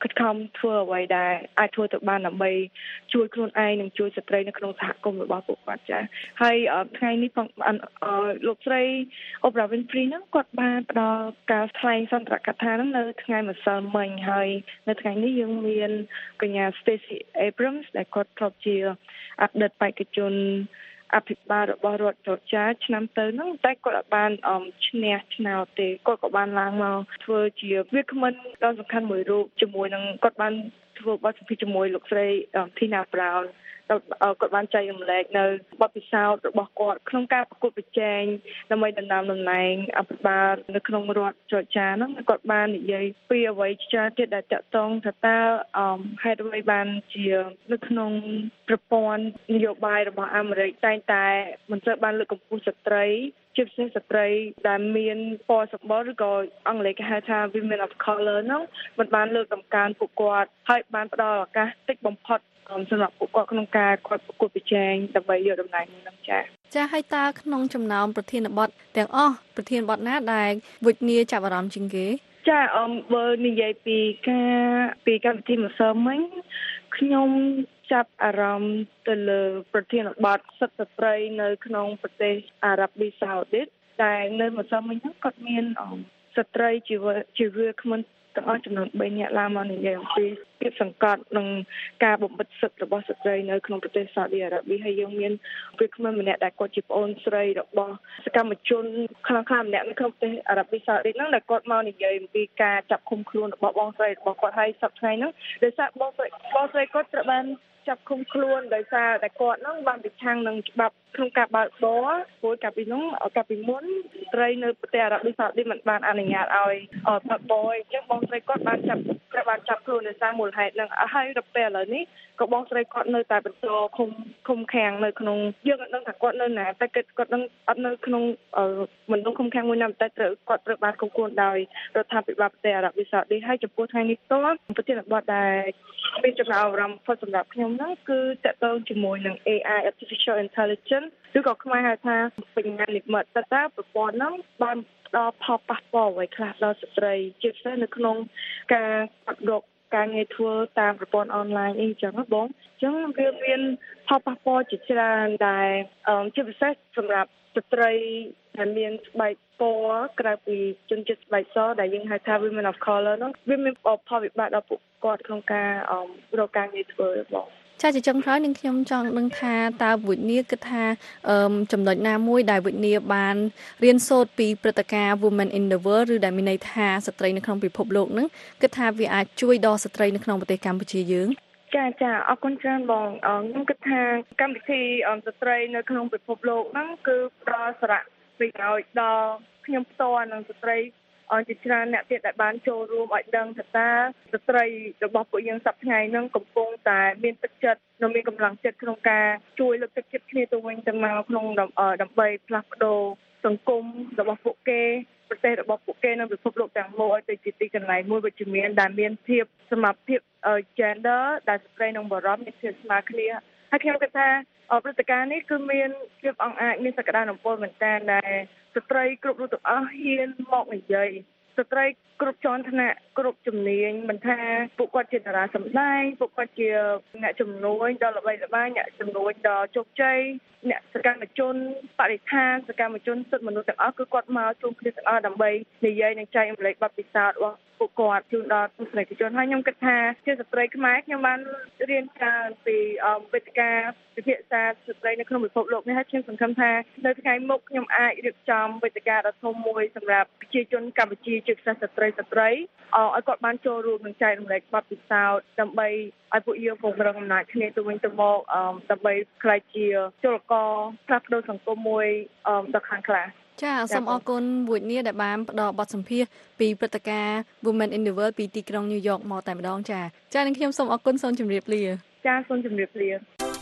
ខិតខំធ្វើអ្វីដែលអាចធ្វើទៅបានដើម្បីជួយខ្លួនឯងនិងជួយស្ត្រីនៅក្នុងសហគមន៍របស់ពួកគាត់ចាហើយថ្ងៃនេះផងលោកស្រី Oprah Winfrey ហ្នឹងគាត់បានផ្ដល់ការថ្លែងសន្ទរកថាហ្នឹងនៅថ្ងៃម្សិលមិញហើយនៅថ្ងៃនេះយើងមានកញ្ញា Stacey Abrams ដែលគាត់ធ្លាប់ជាអតីតបេក្ខជនអភិបាលរបស់រដ្ឋចរចាឆ្នាំទៅហ្នឹងតែគាត់អាចបានឈ្នះឆ្នោតទេគាត់ក៏បានឡើងមកធ្វើជាវាគ្មិនដ៏សំខាន់មួយរូបជាមួយនឹងគាត់បានធ្វើបទសម្ភាសន៍ជាមួយលោកស្រី Tina Brown គាត់បានចែករំលែកនៅបទពិសោធន៍របស់គាត់ក្នុងការប្រកួតប្រជែងដើម្បីដណ្ដើមតំណែងអភិបាលនៅក្នុងរដ្ឋចរចាហ្នឹងគាត់បាននិយាយពីអ្វីច្រើនទៀតដែលតាក់ទងថាតើហេតុអ្វីបានជានៅក្នុងប្រព័ន្ធនយោបាយរបស់អាមេរិកតែងតែមិនត្រូវបានលើកកម្ពស់ស្ត្រីជាពិសេសស្ត្រីដែលមានពណ៌សម្បុរឬក៏អង់គ្លេសគេហៅថា women of color ហ្នឹងមិនបានលើកតម្កើងពួកគាត់ហើយបានផ្ដល់ឱកាសតិចបំផុតសម្រាប់ពួកគាត់ក្នុងការគាត់ប្រកួតប្រជែងដើម្បីយកតំណែងនេះចាហើយតើក្នុងចំណោមប្រធានបទទាំងអស់ប្រធានបទណាដែលវិជ្ជាចាប់អារម្មណ៍ជាងគេចាបើនិយាយពីកម្មវិធីម្សិលមិញខ្ញុំចាប់អារម្មណ៍ទៅលើប្រធានបទសិទ្ធិស្ត្រីនៅក្នុងប្រទេសអារ៉ាប៊ីសាអូឌីតដែលនៅម្សិលមិញហ្នឹងគាត់មានស្ត្រីជាវាគ្មិនទាំងអស់ចំនួន3នាក់ឡើងមកនិយាយអំពីភាពសង្កត់និងការបំបិទសិទ្ធិរបស់ស្ត្រីនៅក្នុងប្រទេសសាអូឌីអារ៉ាប៊ីហើយយើងមានវាគ្មិនម្នាក់ដែលគាត់ជាប្អូនស្រីរបស់សកម្មជនខ្លាំងៗម្នាក់នៅក្នុងប្រទេសអារ៉ាប៊ីសាអូឌីហ្នឹងដែលគាត់មកនិយាយអំពីការចាប់ឃុំខ្លួនរបស់បងស្រីរបស់គាត់ហើយសប្តាហ៍ថ្ងៃហ្នឹងដោយសារបងស្រីគាត់ត្រូវបានចាប់ឃុំខ្លួនដោយសារតែគាត់ហ្នឹងបានប្រឆាំងនឹងច្បាប់ក្នុងការបើកបរព្រោះកាលពីមុនស្ត្រីនៅប្រទេសអារ៉ាប៊ីសាអូឌីមិនបានអនុញ្ញាតឲ្យបើកបរអញ្ចឹងបងស្រីគាត់បានចាប់ខ្លួនដោយសារមូលហេតុហ្នឹងហើយដល់ពេលឥឡូវនេះក៏បងស្រីគាត់នៅតែបន្តឃុំឃាំងនៅក្នុងយើងអត់ដឹងថាគាត់នៅណាតែគាត់នឹងអត់នៅក្នុងមណ្ឌលឃុំឃាំងមួយណាតែគាត់ត្រូវបានឃុំខ្លួនដោយរដ្ឋាភិបាលប្រទេសអារ៉ាប៊ីសាអូឌីហើយចំពោះថ្ងៃនេះផ្ទាល់ប្រធានបទដែលមានចំណាប់អារម្មណ៍ផុតសម្រាប់ខ្ញុំហ្នឹងគឺតកតងជាមួយនឹង AI Artificial Intelligence ឬក៏ខ្មែរហៅថាបញ្ញានិម្មិតតើប្រព័ន្ធហ្នឹងបានផ្ដល់ផលប៉ះពាល់អ្វីខ្លះដល់ស្ត្រីជាពិសេសនៅក្នុងការកាត់រកការងារធ្វើតាមប្រព័ន្ធអនឡាញអីចឹងណាបងអញ្ចឹងវាមានផលប៉ះពាល់ជាច្រើនដែលជាពិសេសសម្រាប់ស្ត្រីដែលមានស្បែកពណ៌ក្រៅពីជនជាតិស្បែកសដែលយើងហៅថា women of color ហ្នឹងវាមានផលវិបាកដល់ពួកគាត់ក្នុងការរកការងារធ្វើបងចាជាចុងក្រោយនឹងខ្ញុំចង់ដឹងថាតើវិញ្ញាគិតថាចំណុចណាមួយដែលវិញ្ញាបានរៀនសូត្រពីព្រឹត្តិការណ៍ Women in the World ឬដែលមានន័យថាស្ត្រីនៅក្នុងពិភពលោកហ្នឹងគិតថាវាអាចជួយដល់ស្ត្រីនៅក្នុងប្រទេសកម្ពុជាយើងចាអរគុណច្រើនបងខ្ញុំគិតថាកម្មវិធីស្ត្រីនៅក្នុងពិភពលោកហ្នឹងគឺផ្ដល់សារៈប្រយោជន៍ដល់ខ្ញុំផ្ទាល់និងស្ត្រីជាច្រើនអ្នកទៀតដែលបានចូលរួមឲ្យដឹងថាតើស្ត្រីរបស់ពួកយើងសប្តាហ៍ថ្ងៃហ្នឹងកំពុងតែមានទឹកចិត្តនិងមានកម្លាំងចិត្តក្នុងការជួយលើកទឹកចិត្តគ្នាទៅវិញទៅមកក្នុងដើម្បីផ្លាស់ប្ដូរសង្គមរបស់ពួកគេប្រទេសរបស់ពួកគេនៅពិភពលោកទាំងមូលឲ្យទៅជាទីកន្លែងមួយវិជ្ជមានដែលមានភាពសមភាព gender ដែលស្ត្រីនិងបុរសមានភាពស្មើគ្នាហើយខ្ញុំគិតថាព្រឹត្តិការណ៍នេះគឺមានភាពអង្អាចមានសក្តានុពលមែនតើដែលស្ត្រីគ្រប់រូបទាំងអស់ហ៊ានមកនិយាយស្ត្រីគ្រប់ជាន់ថ្នាក់គ្រប់ជំនាញមិនថាពួកគាត់ជាតារាសម្ដែងពួកគាត់ជាអ្នកជំនួយដល់ល្បីល្បាញអ្នកជំនួយដល់ជោគជ័យអ្នកសកម្មជនបរិស្ថានសកម្មជនសិទ្ធិមនុស្សទាំងអស់គឺគាត់មកជួបគ្នាទាំងអស់ដើម្បីនិយាយនិងចែករំលែកបទពិសោធន៍របស់ពួកគាត់ជូនដល់ទស្សនិកជនហើយខ្ញុំគិតថាជាស្ត្រីខ្មែរខ្ញុំបានរៀនច្រើនពីវេទិកាពិភាក្សាស្ត្រីនៅក្នុងពិភពលោកនេះហើយខ្ញុំសង្ឃឹមថានៅថ្ងៃមុខខ្ញុំអាចរៀបចំវេទិកាដ៏ធំមួយសម្រាប់ប្រជាជនកម្ពុជាជាពិសេសស្ត្រីឲ្យគាត់បានចូលរួមនិងចែករំលែកបទពិសោធន៍ដើម្បីឲ្យពួកយើងពង្រឹងអំណាចគ្នាទៅវិញទៅមកដើម្បីក្លាយជាពលករផ្លាស់ប្ដូរសង្គមមួយដ៏ខ្លាំងក្លាចាសូមអរគុណវូចនីដែលបានផ្ដល់បទសម្ភាសន៍ពីព្រឹត្តិការណ៍ Women in the World ពីទីក្រុងញូវយ៉កមកតែម្ដងចានឹងខ្ញុំសូមអរគុណសូមជម្រាបលាចាសូមជម្រាបលា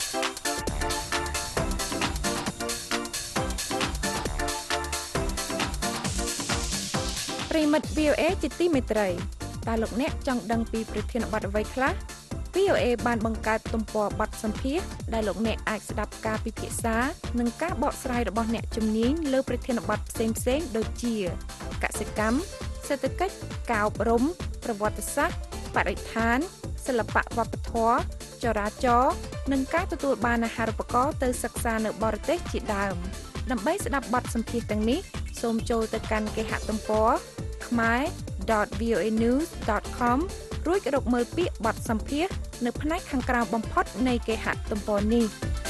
ប្រិមិត្ត VOA ជាទីមេត្រីតើលោកអ្នកចង់ដឹងពីប្រធានបទអ្វីខ្លះ VOA បានបង្កើតទំព័របទសម្ភាសន៍ដែលលោកអ្នកអាចស្ដាប់ការពិភាក្សានិងការបកស្រាយរបស់អ្នកជំនាញលើប្រធានបទផ្សេងៗដូចជាកសិកម្មសេដ្ឋកិច្ចការអប់រំប្រវត្តិសាស្ត្របរិស្ថានសិល្បៈវប្បធម៌ចរាចរណ៍និងការទទួលបានអាហារូបករណ៍ទៅសិក្សានៅបរទេសជាដើមដើម្បីស្ដាប់បទសម្ភាសន៍ទាំងនេះសូមចូលទៅកាន់គេហទំព័រ khmer.voanews.com រួចរកមើលពាក្យបទសម្ភាសន៍នៅផ្នែកខាងក្រោមបំផុតនៃគេហទំព័រនេះ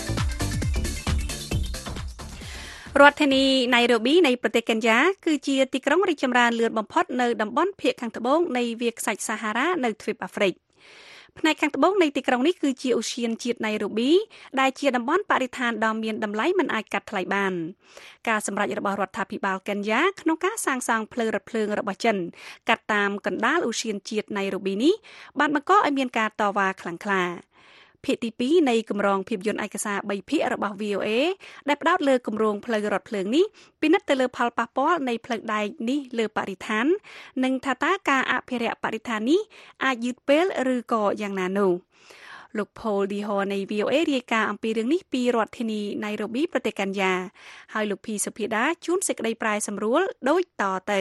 រដ្ឋធានីណៃរ៉ូប៊ីនៃប្រទេសកេនយ៉ាគឺជាទីក្រុងរីកចម្រើនលឿនបំផុតនៅតំបន់ភាគខាងត្បូងនៃវាលខ្សាច់សាហារ៉ានៅទ្វីបអាហ្វ្រិកផ្នែកខាងត្បូងនៃទីក្រុងនេះគឺជាឧទ្យានជាតិណៃរ៉ូប៊ីដែលជាតំបន់បរិស្ថានដ៏មានតម្លៃមិនអាចកាត់ថ្លៃបានការសម្រេចរបស់រដ្ឋាភិបាលកេនយ៉ាក្នុងការសាងសង់ផ្លូវរថភ្លើងរបស់ចិនកាត់តាមកណ្ដាលឧទ្យានជាតិណៃរ៉ូប៊ីនេះបានបង្កឲ្យមានការតវ៉ាខ្លាំងក្លាភាគទី2នៃគម្រោងភាពយន្តឯកសារ3ភាគរបស់ VOA ដែលផ្ដោតលើគម្រោងផ្លូវរថភ្លើងនេះពិនិត្យទៅលើផលប៉ះពាល់នៃផ្លូវដែកនេះលើបរិស្ថាននិងថាតើការអភិរក្សបរិស្ថាននេះអាចយឺតពេលឬក៏យ៉ាងណានោះលោក Paul Diho នៃ VOA រាយការណ៍អំពីរឿងនេះពីរដ្ឋធានី Nairobi ប្រទេសកេនយ៉ាហើយលោក P សុភាដាជួនសេចក្តីប្រែសម្រួលដូចតទៅ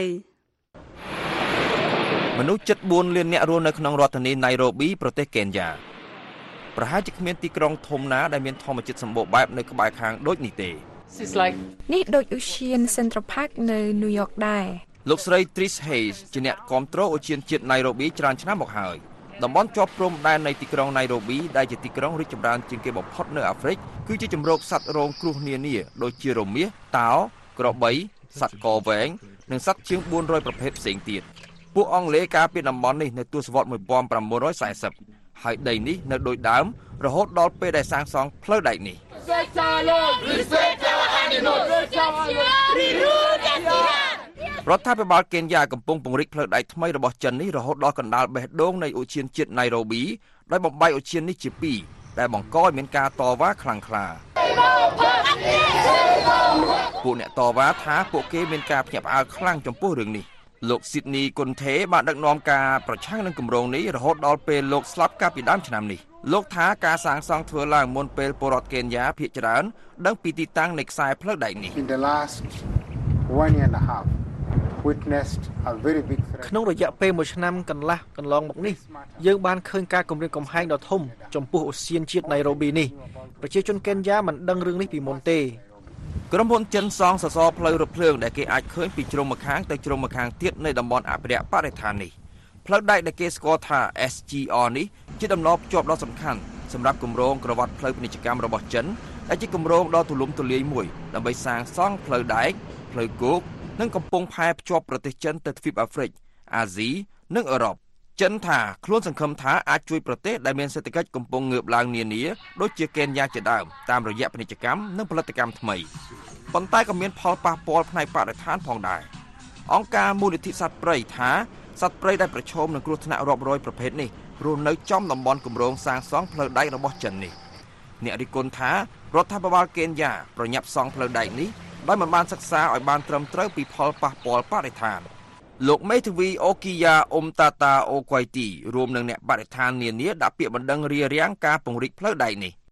មនុស្សជិត4លានអ្នករស់នៅក្នុងរដ្ឋធានី Nairobi ប្រទេសកេនយ៉ាប្រហែលជាគ្មានទីក្រុងធំណាដែលមានធម្មជាតិសម្បូរបែបនៅក្បែរខាងដូចនេះទេនេះដូចឧទ្យាន Central Park នៅ New York ដែរលោកស្រី Trish Hayes ជាអ្នកគាំទ្រឧទ្យានជាតិ Nairobi ច្រើនឆ្នាំមកហើយតំបន់ជាប់ព្រំដែននៃទីក្រុង Nairobi ដែលជាទីក្រុងរីកចម្រើនជាងគេបំផុតនៅអាហ្វ្រិកគឺជាជម្រកសត្វរងគ្រោះនានាដូចជារមាសតោក្របីសត្វកវែងនិងសត្វជាង400ប្រភេទផ្សេងទៀតពួកអង់គ្លេសការពារតំបន់នេះនៅទសវត្សរ៍1940ហើយដីនេះនៅដូចដើមរហូតដល់ពេលដែលសាងសង់ផ្លូវដែកនេះរដ្ឋាភិបាលកេនយ៉ាកំពុងពង្រីកផ្លូវដែកថ្មីរបស់ចិននេះរហូតដល់កណ្ដាលបេះដូងនៃឧទ្យានជាតិ Nairobi ដោយបំបែកឧទ្យាននេះជាពីរដែលបង្កឲ្យមានការតវ៉ាខ្លាំងក្លាពួកអ្នកតវ៉ាថាពួកគេមានការភ្ញាក់ផ្អើលខ្លាំងចំពោះរឿងនេះលោក Sydney Kunthe បានដឹកនាំការប្រឆាំងនឹងគម្រោងនេះរហូតដល់ពេលលោកស្លាប់កាលពីដើមឆ្នាំនេះលោកថាការសាងសង់ធ្វើឡើងមុនពេលពលរដ្ឋកេនយ៉ាភាគច្រើនដឹងពីទីតាំងនៃខ្សែផ្លូវដែកនេះក្នុងរយៈពេល1ឆ្នាំកន្លះកន្លងមកនេះយើងបានឃើញការគំរាមកំហែងដ៏ធំចំពោះឧទ្យានជាតិ Nairobi នេះប្រជាជនកេនយ៉ាមិនដឹងរឿងនេះពីមុនទេក្រុមហ៊ុនចិនសង់សសរផ្លូវរថភ្លើងដែលគេអាចឃើញពីជ្រុងម្ខាងទៅជ្រុងម្ខាងទៀតនៃតំបន់អភិរក្សបរិស្ថាននេះផ្លូវដែកដែលគេស្គាល់ថា SGR នេះជាដំណភ្ជាប់ដ៏សំខាន់សម្រាប់គម្រោងក្រវ៉ាត់ផ្លូវពាណិជ្ជកម្មរបស់ចិនដែលជាគម្រោងដ៏ទូលំទូលាយមួយដើម្បីសាងសង់ផ្លូវដែកផ្លូវគោកនិងកំពង់ផែភ្ជាប់ប្រទេសចិនទៅទ្វីបអាហ្វ្រិកអាស៊ីនិងអឺរ៉ុបចិនថាខ្លួនសង្ឃឹមថាអាចជួយប្រទេសដែលមានសេដ្ឋកិច្ចកំពុងងើបឡើងនានាដូចជាកេនយ៉ាជាដើមតាមរយៈពាណិជ្ជកម្មនិងផលិតកម្មថ្មីប៉ុន្តែក៏មានផលប៉ះពាល់ផ្នែកបរិស្ថានផងដែរអង្គការមូលនិធិសត្វព្រៃថាសត្វព្រៃដែលប្រឈមនឹងគ្រោះថ្នាក់រាប់រយប្រភេទនេះរស់នៅចំតំបន់គម្រោងសាងសង់ផ្លូវដែករបស់ចិននេះអ្នករិះគន់ថារដ្ឋាភិបាលកេនយ៉ាប្រញាប់សង់ផ្លូវដែកនេះដោយមិនបានសិក្សាឲ្យបានត្រឹមត្រូវពីផលប៉ះពាល់បរិស្ថានលោកមេធាវីអូគីយ៉ាអ៊ុំតាតាអូក្វៃទីរួមនឹងអ្នកបរិស្ថាននានាដាក់ពាក្យបណ្ដឹងរារាំងការពង្រីកផ្លូវដែកនេះ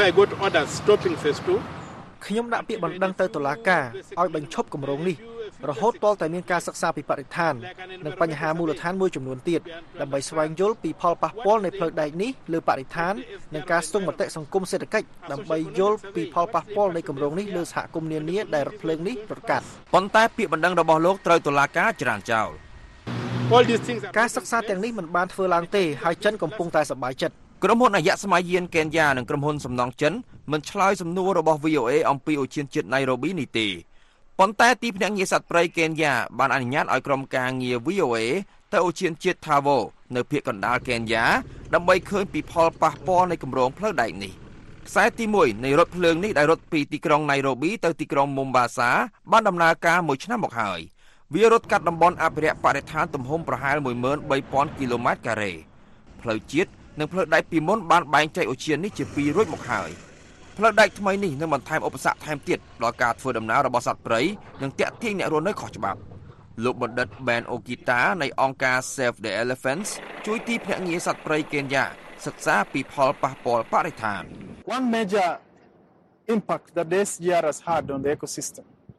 ខ្ញុំដាក់ពាក្យបណ្ដឹងទៅតុលាការឲ្យបញ្ឈប់គម្រោងនេះរហូតទាល់តែមានការសិក្សាពីបរិស្ថាននិងបញ្ហាមូលដ្ឋានមួយចំនួនទៀតដើម្បីស្វែងយល់ពីផលប៉ះពាល់នៃផ្លូវដែកនេះលើបរិស្ថាននិងការស្ទង់មតិសង្គមសេដ្ឋកិច្ចដើម្បីយល់ពីផលប៉ះពាល់នៃគម្រោងនេះលើសហគមន៍នានាដែលរថភ្លើងនេះប្រកាសប៉ុន្តែពាក្យបណ្ដឹងរបស់លោកត្រូវតុលាការច្រានចោលការសិក្សាទាំងនេះមិនបានធ្វើឡើងទេហើយចិនកំពុងតែសប្បាយចិត្តក្រុមហ៊ុនអាយៈស្មាយានកេនយ៉ានិងក្រុមហ៊ុនសំណង់ចិនមិនឆ្លើយសំណួររបស់ VOA អំពីឧទ្យានជាតិ Nairobi នេះទេប៉ុន្តែទីភ្នាក់ងារសត្វព្រៃកេនយ៉ាបានអនុញ្ញាតឲ្យក្រុមការងារ VOA ទៅឧទ្យានជាតិ Tsavo នៅភាគកណ្ដាលកេនយ៉ាដើម្បីឃើញពីផលប៉ះពាល់នៃគម្រោងផ្លូវដែកនេះខ្សែទី1នៃរថភ្លើងនេះដែលរត់ពីទីក្រុង Nairobi ទៅទីក្រុង Mombasa បានដំណើរការ1ឆ្នាំមកហើយវារត់កាត់តំបន់អភិរក្សបរិស្ថានទំហំប្រហែល 13000 គីឡូម៉ែត្រការ៉េផ្លូវជាតិនិងផ្លូវដែកពីមុនបានបែងចែកឧទ្យាននេះជាពីររួចមកហើយផ្លូវដែកថ្មីនេះនឹងបន្ថែមឧបសគ្គថែមទៀតដល់ការធ្វើដំណើររបស់សត្វព្រៃនិងទាក់ទាញអ្នករស់នៅខុសច្បាប់លោកបណ្ឌិត Ben Okita នៃអង្គការ Save the Elephants ជួយទីភ្នាក់ងារសត្វព្រៃកេនយ៉ាសិក្សាពីផលប៉ះពាល់បរិស្ថាន One major impact that the SGR has had on the ecosystem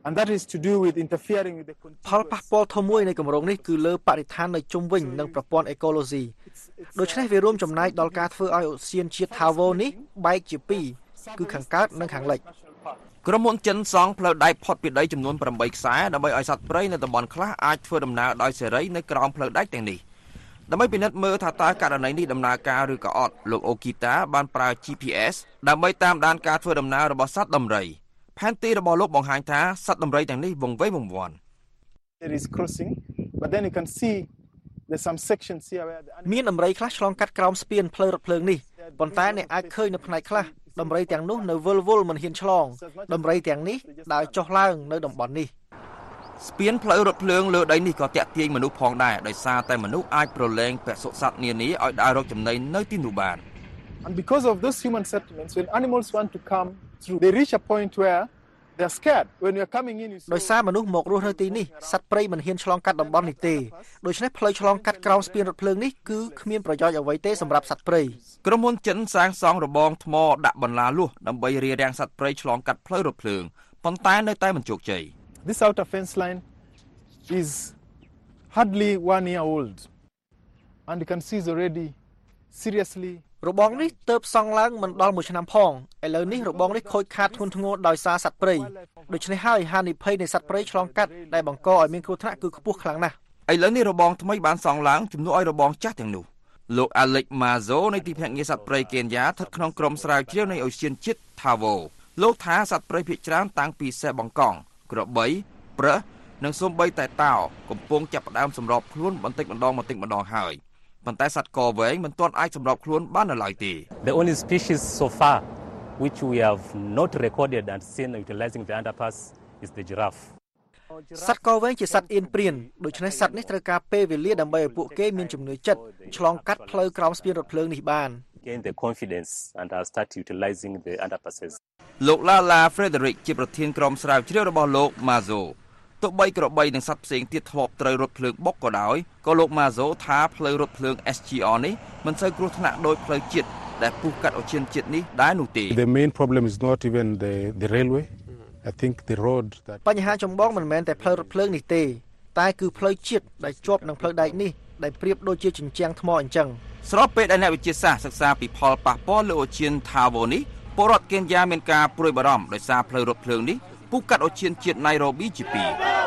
and that is to do with interfering with the ផលប៉ះពាល់ធំមួយនៃគម្រោងនេះគឺលើបរិស្ថាននៅជុំវិញនិងប្រព័ន្ធអេកូឡូស៊ីដូច្នេះវារួមចំណែកដល់ការធ្វើឲ្យឧទ្យានជាតិថាវ៉ូនេះបែកជាពីរគឺខាងកើតនិងខាងលិចក្រុមហ៊ុនចិនសង់ផ្លូវដែកផុតពីដីចំនួន8ខ្សែដើម្បីឲ្យសត្វព្រៃនៅតំបន់ខ្លះអាចធ្វើដំណើរដោយសេរីនៅក្រោមផ្លូវដែកទាំងនេះដើម្បីពិនិត្យមើលថាតើករណីនេះដំណើរការឬក៏អត់លោកអូគីតាបានប្រើ GPS ដើម្បីតាមដានការធ្វើដំណើររបស់សត្វដំរីផែនទីរបស់លោកបង្ហាញថាសត្វដំរីទាំងនេះវង្វេងវង្វាន់ There is crossing but then you can see there's some sections here where មានដំរីខ្លះឆ្លងកាត់ក្រោមស្ពានផ្លូវរថភ្លើងនេះប៉ុន្តែអ្នកអាចឃើញនៅផ្នែកខ្លះដំរីទាំងនោះនៅវិលវល់មិនហ៊ានឆ្លងដំរីទាំងនេះដើរចុះឡើងនៅតំបន់នេះស្ពានផ្លូវរថភ្លើងលើដីនេះក៏តាក់ទាញមនុស្សផងដែរដោយសារតែមនុស្សអាចប្រឡែងពាក់សុសត្វនានាឲ្យដើររកចំណីនៅទីនោះបាន And because of those human settlements when animals want to come through they reach a point where they are scared when you are coming in ដោយសារមនុស្សមករស់នៅទីនេះសត្វព្រៃមិនហ៊ានឆ្លងកាត់តំបន់នេះទេដូច្នេះផ្លូវឆ្លងកាត់ក្រោមស្ពានរថភ្លើងនេះគឺគ្មានប្រយោជន៍អ្វីទេសម្រាប់សត្វព្រៃក្រុមហ៊ុនចិនសាងសង់របងថ្មដាក់បន្លាលួសដើម្បីរារាំងសត្វព្រៃឆ្លងកាត់ផ្លូវរថភ្លើងប៉ុន្តែនៅតែមិនជោគជ័យ This outer fence line is hardly 1 year old and you can see is already seriously របងនេះទើបសង់ឡើងមិនដល់1ឆ្នាំផងឥឡូវនេះរបងនេះខូចខាតធ្ងន់ធ្ងរដោយសារសត្វព្រៃដូច្នេះហើយហានិភ័យនៃសត្វព្រៃឆ្លងកាត់ដែលបង្កឲ្យមានគ្រោះថ្នាក់គឺខ្ពស់ខ្លាំងណាស់ឥឡូវនេះរបងថ្មីបានសង់ឡើងជំនួសឲ្យរបងចាស់ទាំងនោះលោក Alex Mazo នៃទីភ្នាក់ងារសត្វព្រៃកេនយ៉ាស្ថិតក្នុងក្រុមស្រាវជ្រាវនៃឧទ្យានជាតិ Thavo លោកថាសត្វព្រៃភាគច្រើនតាំងពីសេះបង្កងក្របីប្រើសនិងសូម្បីតែតោកំពុងចាប់ផ្ដើមសម្របខ្លួនបន្តិចម្ដងហើយប៉ុន្តែសត្វកវែងមិនទាន់អាចសម្របខ្លួនបាននៅឡើយទេ The only species so far which we have not recorded and seen utilizing the underpass is the giraffe សត្វកវែងជាសត្វអៀនព្រានដូច្នេះសត្វនេះត្រូវការពេលវេលាដើម្បីឲ្យពួកគេមានជំនឿចិត្តឆ្លងកាត់ផ្លូវក្រោមស្ពានរថភ្លើងនេះបាន gain the confidence and start utilizing the underpasses លោក Lala Frederick ជាប្រធានក្រុមស្រាវជ្រាវរបស់លោក Mazoទោះបីក្របីនិងសត្វផ្សេងទៀតធ្លាប់ត្រូវរថភ្លើងបុកក៏ដោយក៏លោក Mazo ថាផ្លូវរថភ្លើង SGR នេះមិនសូវគ្រោះថ្នាក់ដោយផ្លូវជាតិដែលពុះកាត់ឧទ្យានជាតិនេះដែរនោះទេ The main problem is not even the railway I think the road that បញ្ហាចម្បងមិនមែនតែផ្លូវរថភ្លើងនេះទេតែគឺផ្លូវជាតិដែលជាប់នឹងផ្លូវដែកនេះដែលប្រៀបដូចជាជញ្ជាំងថ្មអញ្ចឹងស្របពេលដែលអ្នកវិទ្យាសាស្ត្រសិក្សាពីផលប៉ះពាល់លើឧទ្យាន Thavo នេះពលរដ្ឋកេនយ៉ាមានការព្រួយបារម្ភដោយសារផ្លូវរថភ្លើងនេះពុះកាត់ឧទ្យានជាតិ Nairobi ជាពីរ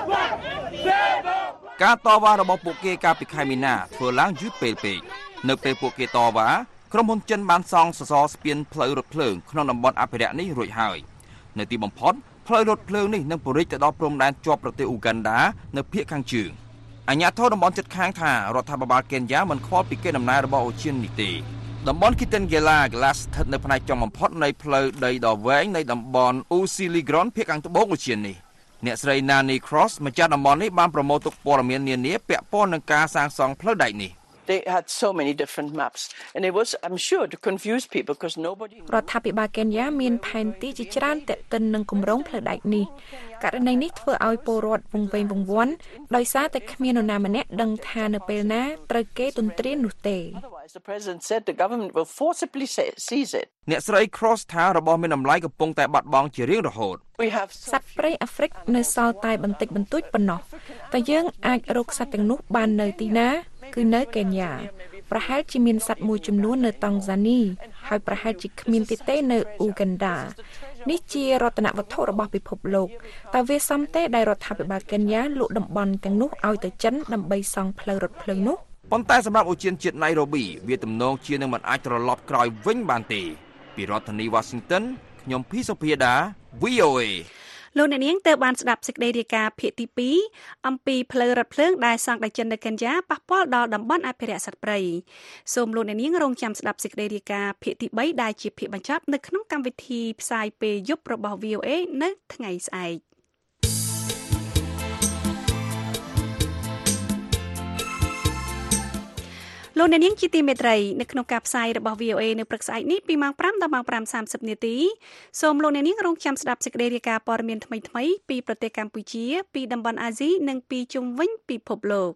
ការតវ៉ារបស់ពួកគេកាលពីខែមីនាធ្វើឡើងយឺតពេលពេកនៅពេលពួកគេតវ៉ាក្រុមហ៊ុនចិនបានសង់សសរស្ពានផ្លូវរថភ្លើងក្នុងតំបន់អភិរក្សនេះរួចហើយនៅទីបំផុតផ្លូវរថភ្លើងនេះនឹងពង្រីកទៅដល់ព្រំដែនជាប់ប្រទេសអ៊ូហ្គាន់ដានៅភាគខាងជើងអាជ្ញាធរតំបន់ជិតខាងថារដ្ឋាភិបាលកេនយ៉ាមិនខ្វល់ពីកេរដំណែលរបស់ឧទ្យាននេះទេតំបន់ Kitengela Glass ស្ថិតនៅផ្នែកចុងបំផុតនៃផ្លូវដីដ៏វែងនៃតំបន់ Usiligron ភាគខាងត្បូងឧទ្យាននេះអ្នកស្រី Nani Cross ម្ចាស់តំបន់នេះបានប្រមូលទុកព័ត៌មាននានាពាក់ព័ន្ធនឹងការសាងសង់ផ្លូវដែកនេះ They had so many different maps and it was I'm sure to confuse people because nobody រដ្ឋាភិបាលកេនយ៉ាមានផែនទីជាច្រើនទាក់ទិននឹងគម្រោងផ្លូវដែកនេះករណីនេះធ្វើឲ្យពលរដ្ឋវង្វេងវង្វាន់ដោយសារតែគ្មាននរណាម្នាក់ដឹងថានៅពេលណាត្រូវគេទន្ទ្រាននោះទេ The president said the government will forcibly seize it អ្នកស្រី Cross ថារបស់មានតម្លៃកំពុងតែបាត់បង់ជារៀងរហូតសត្វព្រៃអាហ្វ្រិកនៅសល់តែបន្តិចបន្តួចប៉ុណ្ណោះតែយើងអាចរកសត្វទាំងនោះបាននៅទីណាគឺនៅកេនយ៉ាប្រហែលជាមានសត្វមួយចំនួននៅតង់ហ្សានីហើយប្រហែលជាគ្មានទៀតទេនៅអ៊ូហ្គាន់ដានេះជារតនវត្ថុរបស់ពិភពលោកតែវាសមទេដែលរដ្ឋាភិបាលកេនយ៉ាលក់តំបន់ទាំងនោះឲ្យទៅចិនដើម្បីសង់ផ្លូវរថភ្លើងនោះប៉ុន្តែសម្រាប់ឧទ្យានជាតិ Nairobi វាទំនងជានឹងមិនអាចត្រឡប់ក្រោយវិញបានទេពីរដ្ឋធានី Washington ខ្ញុំភីសុភាដា VOA លោកអ្នកនាងទើបបានស្ដាប់សេចក្តីរាយការណ៍ភាគទី2អំពីផ្លូវរថភ្លើងដែលសង់ដោយចិននៅកេនយ៉ាប៉ះពាល់ដល់តំបន់អភិរក្សសត្វព្រៃសូមលោកអ្នកនាងរងចាំស្ដាប់សេចក្តីរាយការណ៍ភាគទី3ដែលជាភាគបញ្ចប់នៅក្នុងកម្មវិធីផ្សាយពេលយប់របស់ VOA នៅថ្ងៃស្អែកលោកអ្នកនាងជាទីមេត្រីនៅក្នុងការផ្សាយរបស់ VOA នៅព្រឹកស្អែកនេះពីម៉ោង5ដល់ម៉ោង 5:30 នាទីសូមលោកអ្នកនាងរងចាំស្ដាប់សេចក្តីរាយការណ៍ព័ត៌មានថ្មីៗពីប្រទេសកម្ពុជាពីតំបន់អាស៊ីនិងពីជុំវិញពិភពលោក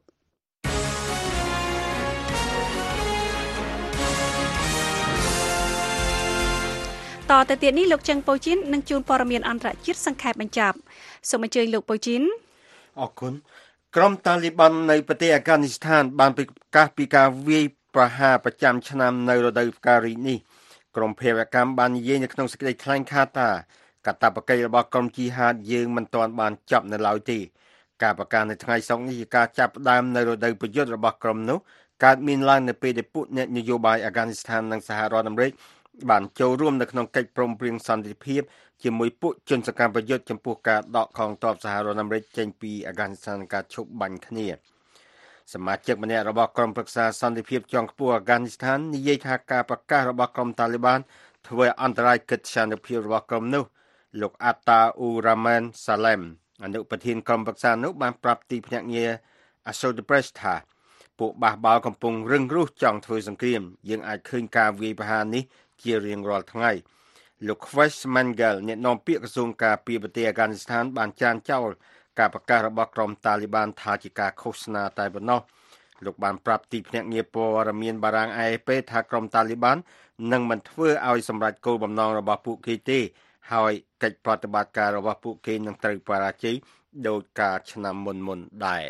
តទៅទៀតនេះលោកចឹងប៉ូជីននឹងជួនព័ត៌មានអន្តរជាតិសង្ខេបបញ្ចប់សូមអញ្ជើញលោកប៉ូជីនអរគុណក្រុមតាលីប័ននៅប្រទេសអាហ្គានីស្ថានបានប្រកាសពីការវាយប្រហារប្រចាំឆ្នាំនៅរដូវផ្ការីកនេះក្រុមភេរវកម្មបាននិយាយនៅក្នុងសេចក្តីថ្លែងការណ៍ថាកាតព្វកិច្ចរបស់ក្រុមជីហាតយើងមិនទាន់បានចប់នៅឡើយទេការប្រកាសនៅថ្ងៃសុក្រនេះជាការចាប់ផ្ដើមនៅរដូវប្រយុទ្ធរបស់ក្រុមនោះកើតមានឡើងនៅពេលដែលពួកអ្នកនយោបាយអាហ្គានីស្ថាននិងសហរដ្ឋអាមេរិកបានចូលរួមនៅក្នុងកិច្ចព្រមព្រៀងសន្តិភាពជាមួយពួកជនសកម្មប្រយុទ្ធចំពោះការដកកងទ័ពសហរដ្ឋអាមេរិកចេញពីអាហ្គានីស្ថានការឈប់បាញ់គ្នាសមាជិកម្នាក់របស់ក្រុមប្រឹក្សាសន្តិភាពជាន់ខ្ពស់អាហ្គានីស្ថាននិយាយថាការប្រកាសរបស់ក្រុមតាលីប័នធ្វើឲ្យអន្តរាយកិត្តិយសភាពរបស់ក្រុមនោះលោកអាតាអ៊ូរ៉ាមែនសាឡេមអនុប្រធានក្រុមប្រឹក្សានោះបានប្រាប់ទីភ្នាក់ងារ Associated Press ថាពួកបះបោរកំពុងរឹងរូសចង់ធ្វើសង្គ្រាមយើងអាចឃើញការវាយប្រហារនេះជារៀងរាល់ថ្ងៃលោក Quest Mangal អ្នកនាំពាក្យក្រសួងការពារប្រទេសអាហ្គានីស្ថានបានចានចោលការប្រកាសរបស់ក្រុមតាលីប័នថាជាការឃោសនាតែប៉ុណ្ណោះលោកបានប្រាប់ទីភ្នាក់ងារព័ត៌មានបារាំង AFP ថាក្រុមតាលីប័ននឹងមិនធ្វើឲ្យសម្រេចគោលបំណងរបស់ពួកគេទេហើយកិច្ចប្រតិបត្តិការរបស់ពួកគេនឹងត្រូវបរាជ័យដោយការឆ្នាំមុនដែរ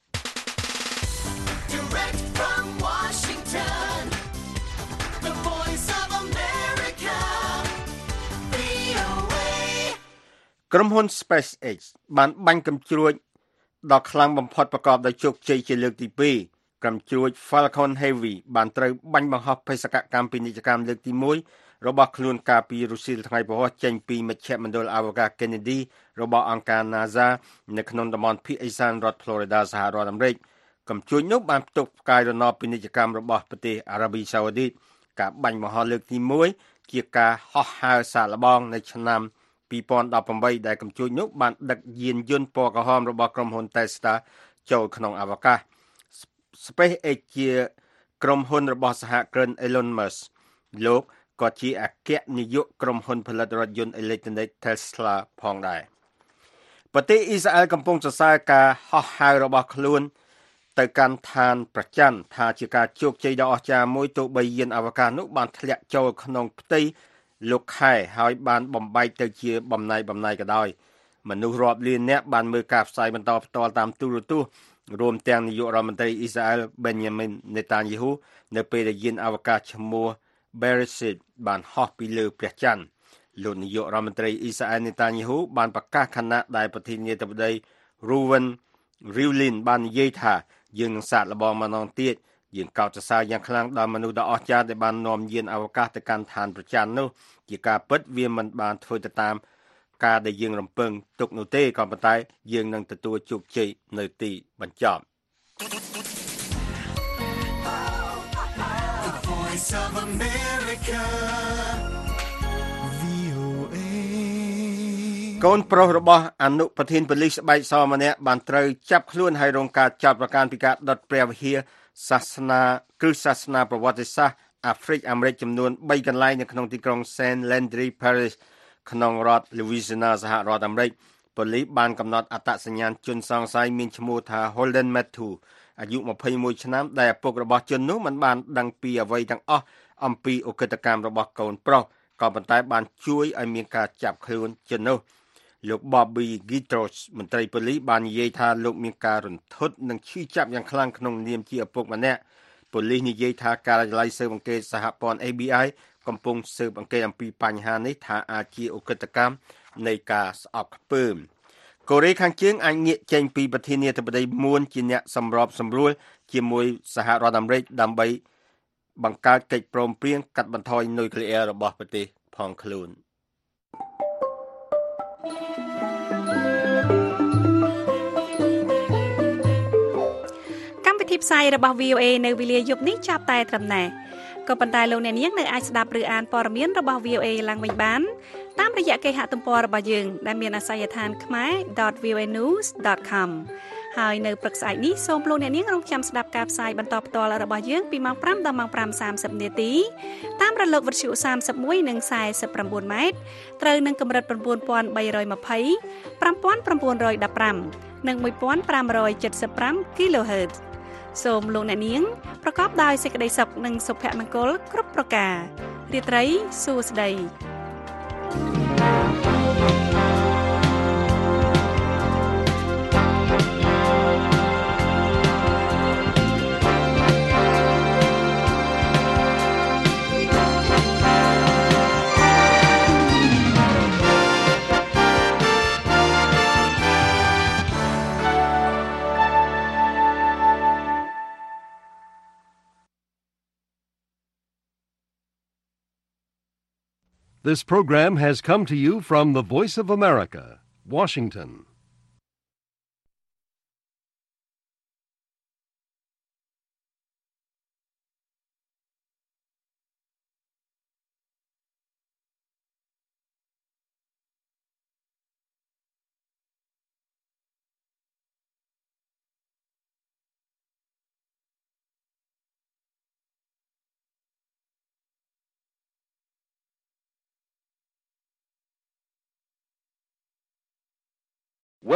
Direct from Washington, the voice of America, VOA. ក្រុមហ៊ុន SpaceX បានបាញ់កាំជ្រួចដ៏ខ្លាំងបំផុតប្រកបដោយជោគជ័យជាលើកទី2កាំជ្រួច Falcon Heavy បានត្រូវបាញ់បង្ហោះបេសកកម្មពាណិជ្ជកម្មលើកទី1របស់ខ្លួនកាលពីរុស្ស៊ីថ្ងៃពហុចេញពីមជ្ឈមណ្ឌលអវកាស Kennedy របស់អង្គការ NASA នៅក្នុងតំបន់ភាគឦសានរដ្ឋ Florida សហរដ្ឋអាមេរិកកំជួញនោះបានផ្ទុកផ្កាយរណបពាណិជ្ជកម្មរបស់ប្រទេសអារ៉ាប៊ីសាអូឌីតការបាញ់បង្ហោះលើកទី1ជាការហោះហើរសាកល្បងនៅឆ្នាំ2018ដែលកំជួញនោះបានដឹកយានយន្តពណ៌ក្រហមរបស់ក្រុមហ៊ុន Tesla ចូលក្នុងអវកាស SpaceX ជាក្រុមហ៊ុនរបស់សហគ្រិន Elon Musk លោកក៏ជាអគ្គនាយកក្រុមហ៊ុនផលិតរថយន្តអេឡិចត្រូនិក Tesla ផងដែរប្រទេសអ៊ីស្រាអែលកំពុងសរសើរការហោះហើររបស់ខ្លួនទៅកាន់ឋានប្រច័ណ្ឌថាជាការជោគជ័យដ៏អស្ចារ្យមួយទោះបីយានអវកាសនោះបានធ្លាក់ចូលក្នុងផ្ទៃលោកខែហើយបានបំបែកទៅជាបំណែកក៏ដោយមនុស្សរាប់លាននាក់បានមើលការផ្សាយបន្តផ្ទាល់តាមទូរទស្សន៍រួមទាំងនាយករដ្ឋមន្ត្រីអ៊ីស្រាអែល Benjamin Netanyahu នៅពេលដែលយានអវកាសឈ្មោះ Beresheet បានហោះពីលើព្រះច័ន្ទលោកនាយករដ្ឋមន្ត្រីអ៊ីស្រាអែល Netanyahu បានប្រកាសខណៈដែលប្រធានាធិបតី Reuven Rivlin បាននិយាយថាយើងនឹងសាកល្បងម្ដងទៀតយើងកោតសរសើរយ៉ាងខ្លាំងដល់មនុស្សដ៏អស្ចារ្យដែលបាននាំយានអវកាសទៅកាន់ឋានប្រច័ណ្ឌនោះជាការពិតវាមិនបានធ្វើទៅតាមការដែលយើងរំពឹងទុកនោះទេក៏ប៉ុន្តែយើងនឹងទទួលជោគជ័យនៅទីបញ្ចប់ The voice of America, VOA. កូនប្រុសរបស់អនុប្រធានប៉ូលីសស្បែកសម្នាក់បានត្រូវចាប់ខ្លួនហើយរងការចោទប្រកាន់ពីការដុតព្រះវិហារសាសនាប្រវត្តិសាស្ត្រអាហ្វ្រិកអាមេរិកចំនួន3កន្លែងនៅក្នុងទីក្រុង St. Landry Parish ក្នុងរដ្ឋ Louisiana សហរដ្ឋអាមេរិកប៉ូលីសបានកំណត់អត្តសញ្ញាណជនសង្ស័យមានឈ្មោះថា Holden Matthew អាយុ21ឆ្នាំដែលឪពុករបស់ជននោះមិនបានដឹងពីអ្វីទាំងអស់អំពីឧក្រិដ្ឋកម្មរបស់កូនប្រុសក៏ប៉ុន្តែបានជួយឲ្យមានការចាប់ខ្លួនជននោះលោក Bobby Gitros មន្ត្រីប៉ូលីសបាននិយាយថាលោកមានការរន្ធត់និងឈឺចាប់យ៉ាងខ្លាំងក្នុងនាមជាឪពុកម្នាក់ប៉ូលីសនិយាយថាការិយាល័យស៊ើបអង្កេតសហព័ន្ធ ABI កំពុងស៊ើបអង្កេតអំពីបញ្ហានេះថាអាចជាឧក្រិដ្ឋកម្មនៃការស្អប់ខ្ពើមកូរ៉េខាងជើងអាចងាកចេញពីប្រធានាធិបតីមួនជាអ្នកសម្របសម្រួលជាមួយសហរដ្ឋអាមេរិកដើម្បីបង្កើតកិច្ចព្រមព្រៀងកាត់បន្ថយនុយក្លេអ៊ែររបស់ប្រទេសផងខ្លួនកម្មវិធីផ្សាយរបស់ VOA នៅវេលាយប់នេះចាប់តែត្រឹមណេះក៏ប៉ុន្តែលោកអ្នកនាងនៅអាចស្ដាប់ឬអានព័ត៌មានរបស់ VOA ឡើងវិញបានតាមរយៈគេហទំព័ររបស់យើងដែលមានអាសយដ្ឋាន khmer.voanews.com ហើយនៅព្រឹកស្អែកនេះសូមលោកអ្នកនាងរងចាំស្ដាប់ការផ្សាយបន្តផ្ទាល់របស់យើងពីម៉ោង5ដល់ម៉ោង 5:30 នាទីតាមរលកវិទ្យុ31និង49ម៉ែត្រត្រូវនឹងកម្រិត 9320 5915 និង 1575 kHz សូមលោកអ្នកនាងប្រកបដោយសេចក្តីសុខនិងសុភមង្គលគ្រប់ប្រការរាត្រីសួស្តី This program has come to you from the Voice of America, Washington.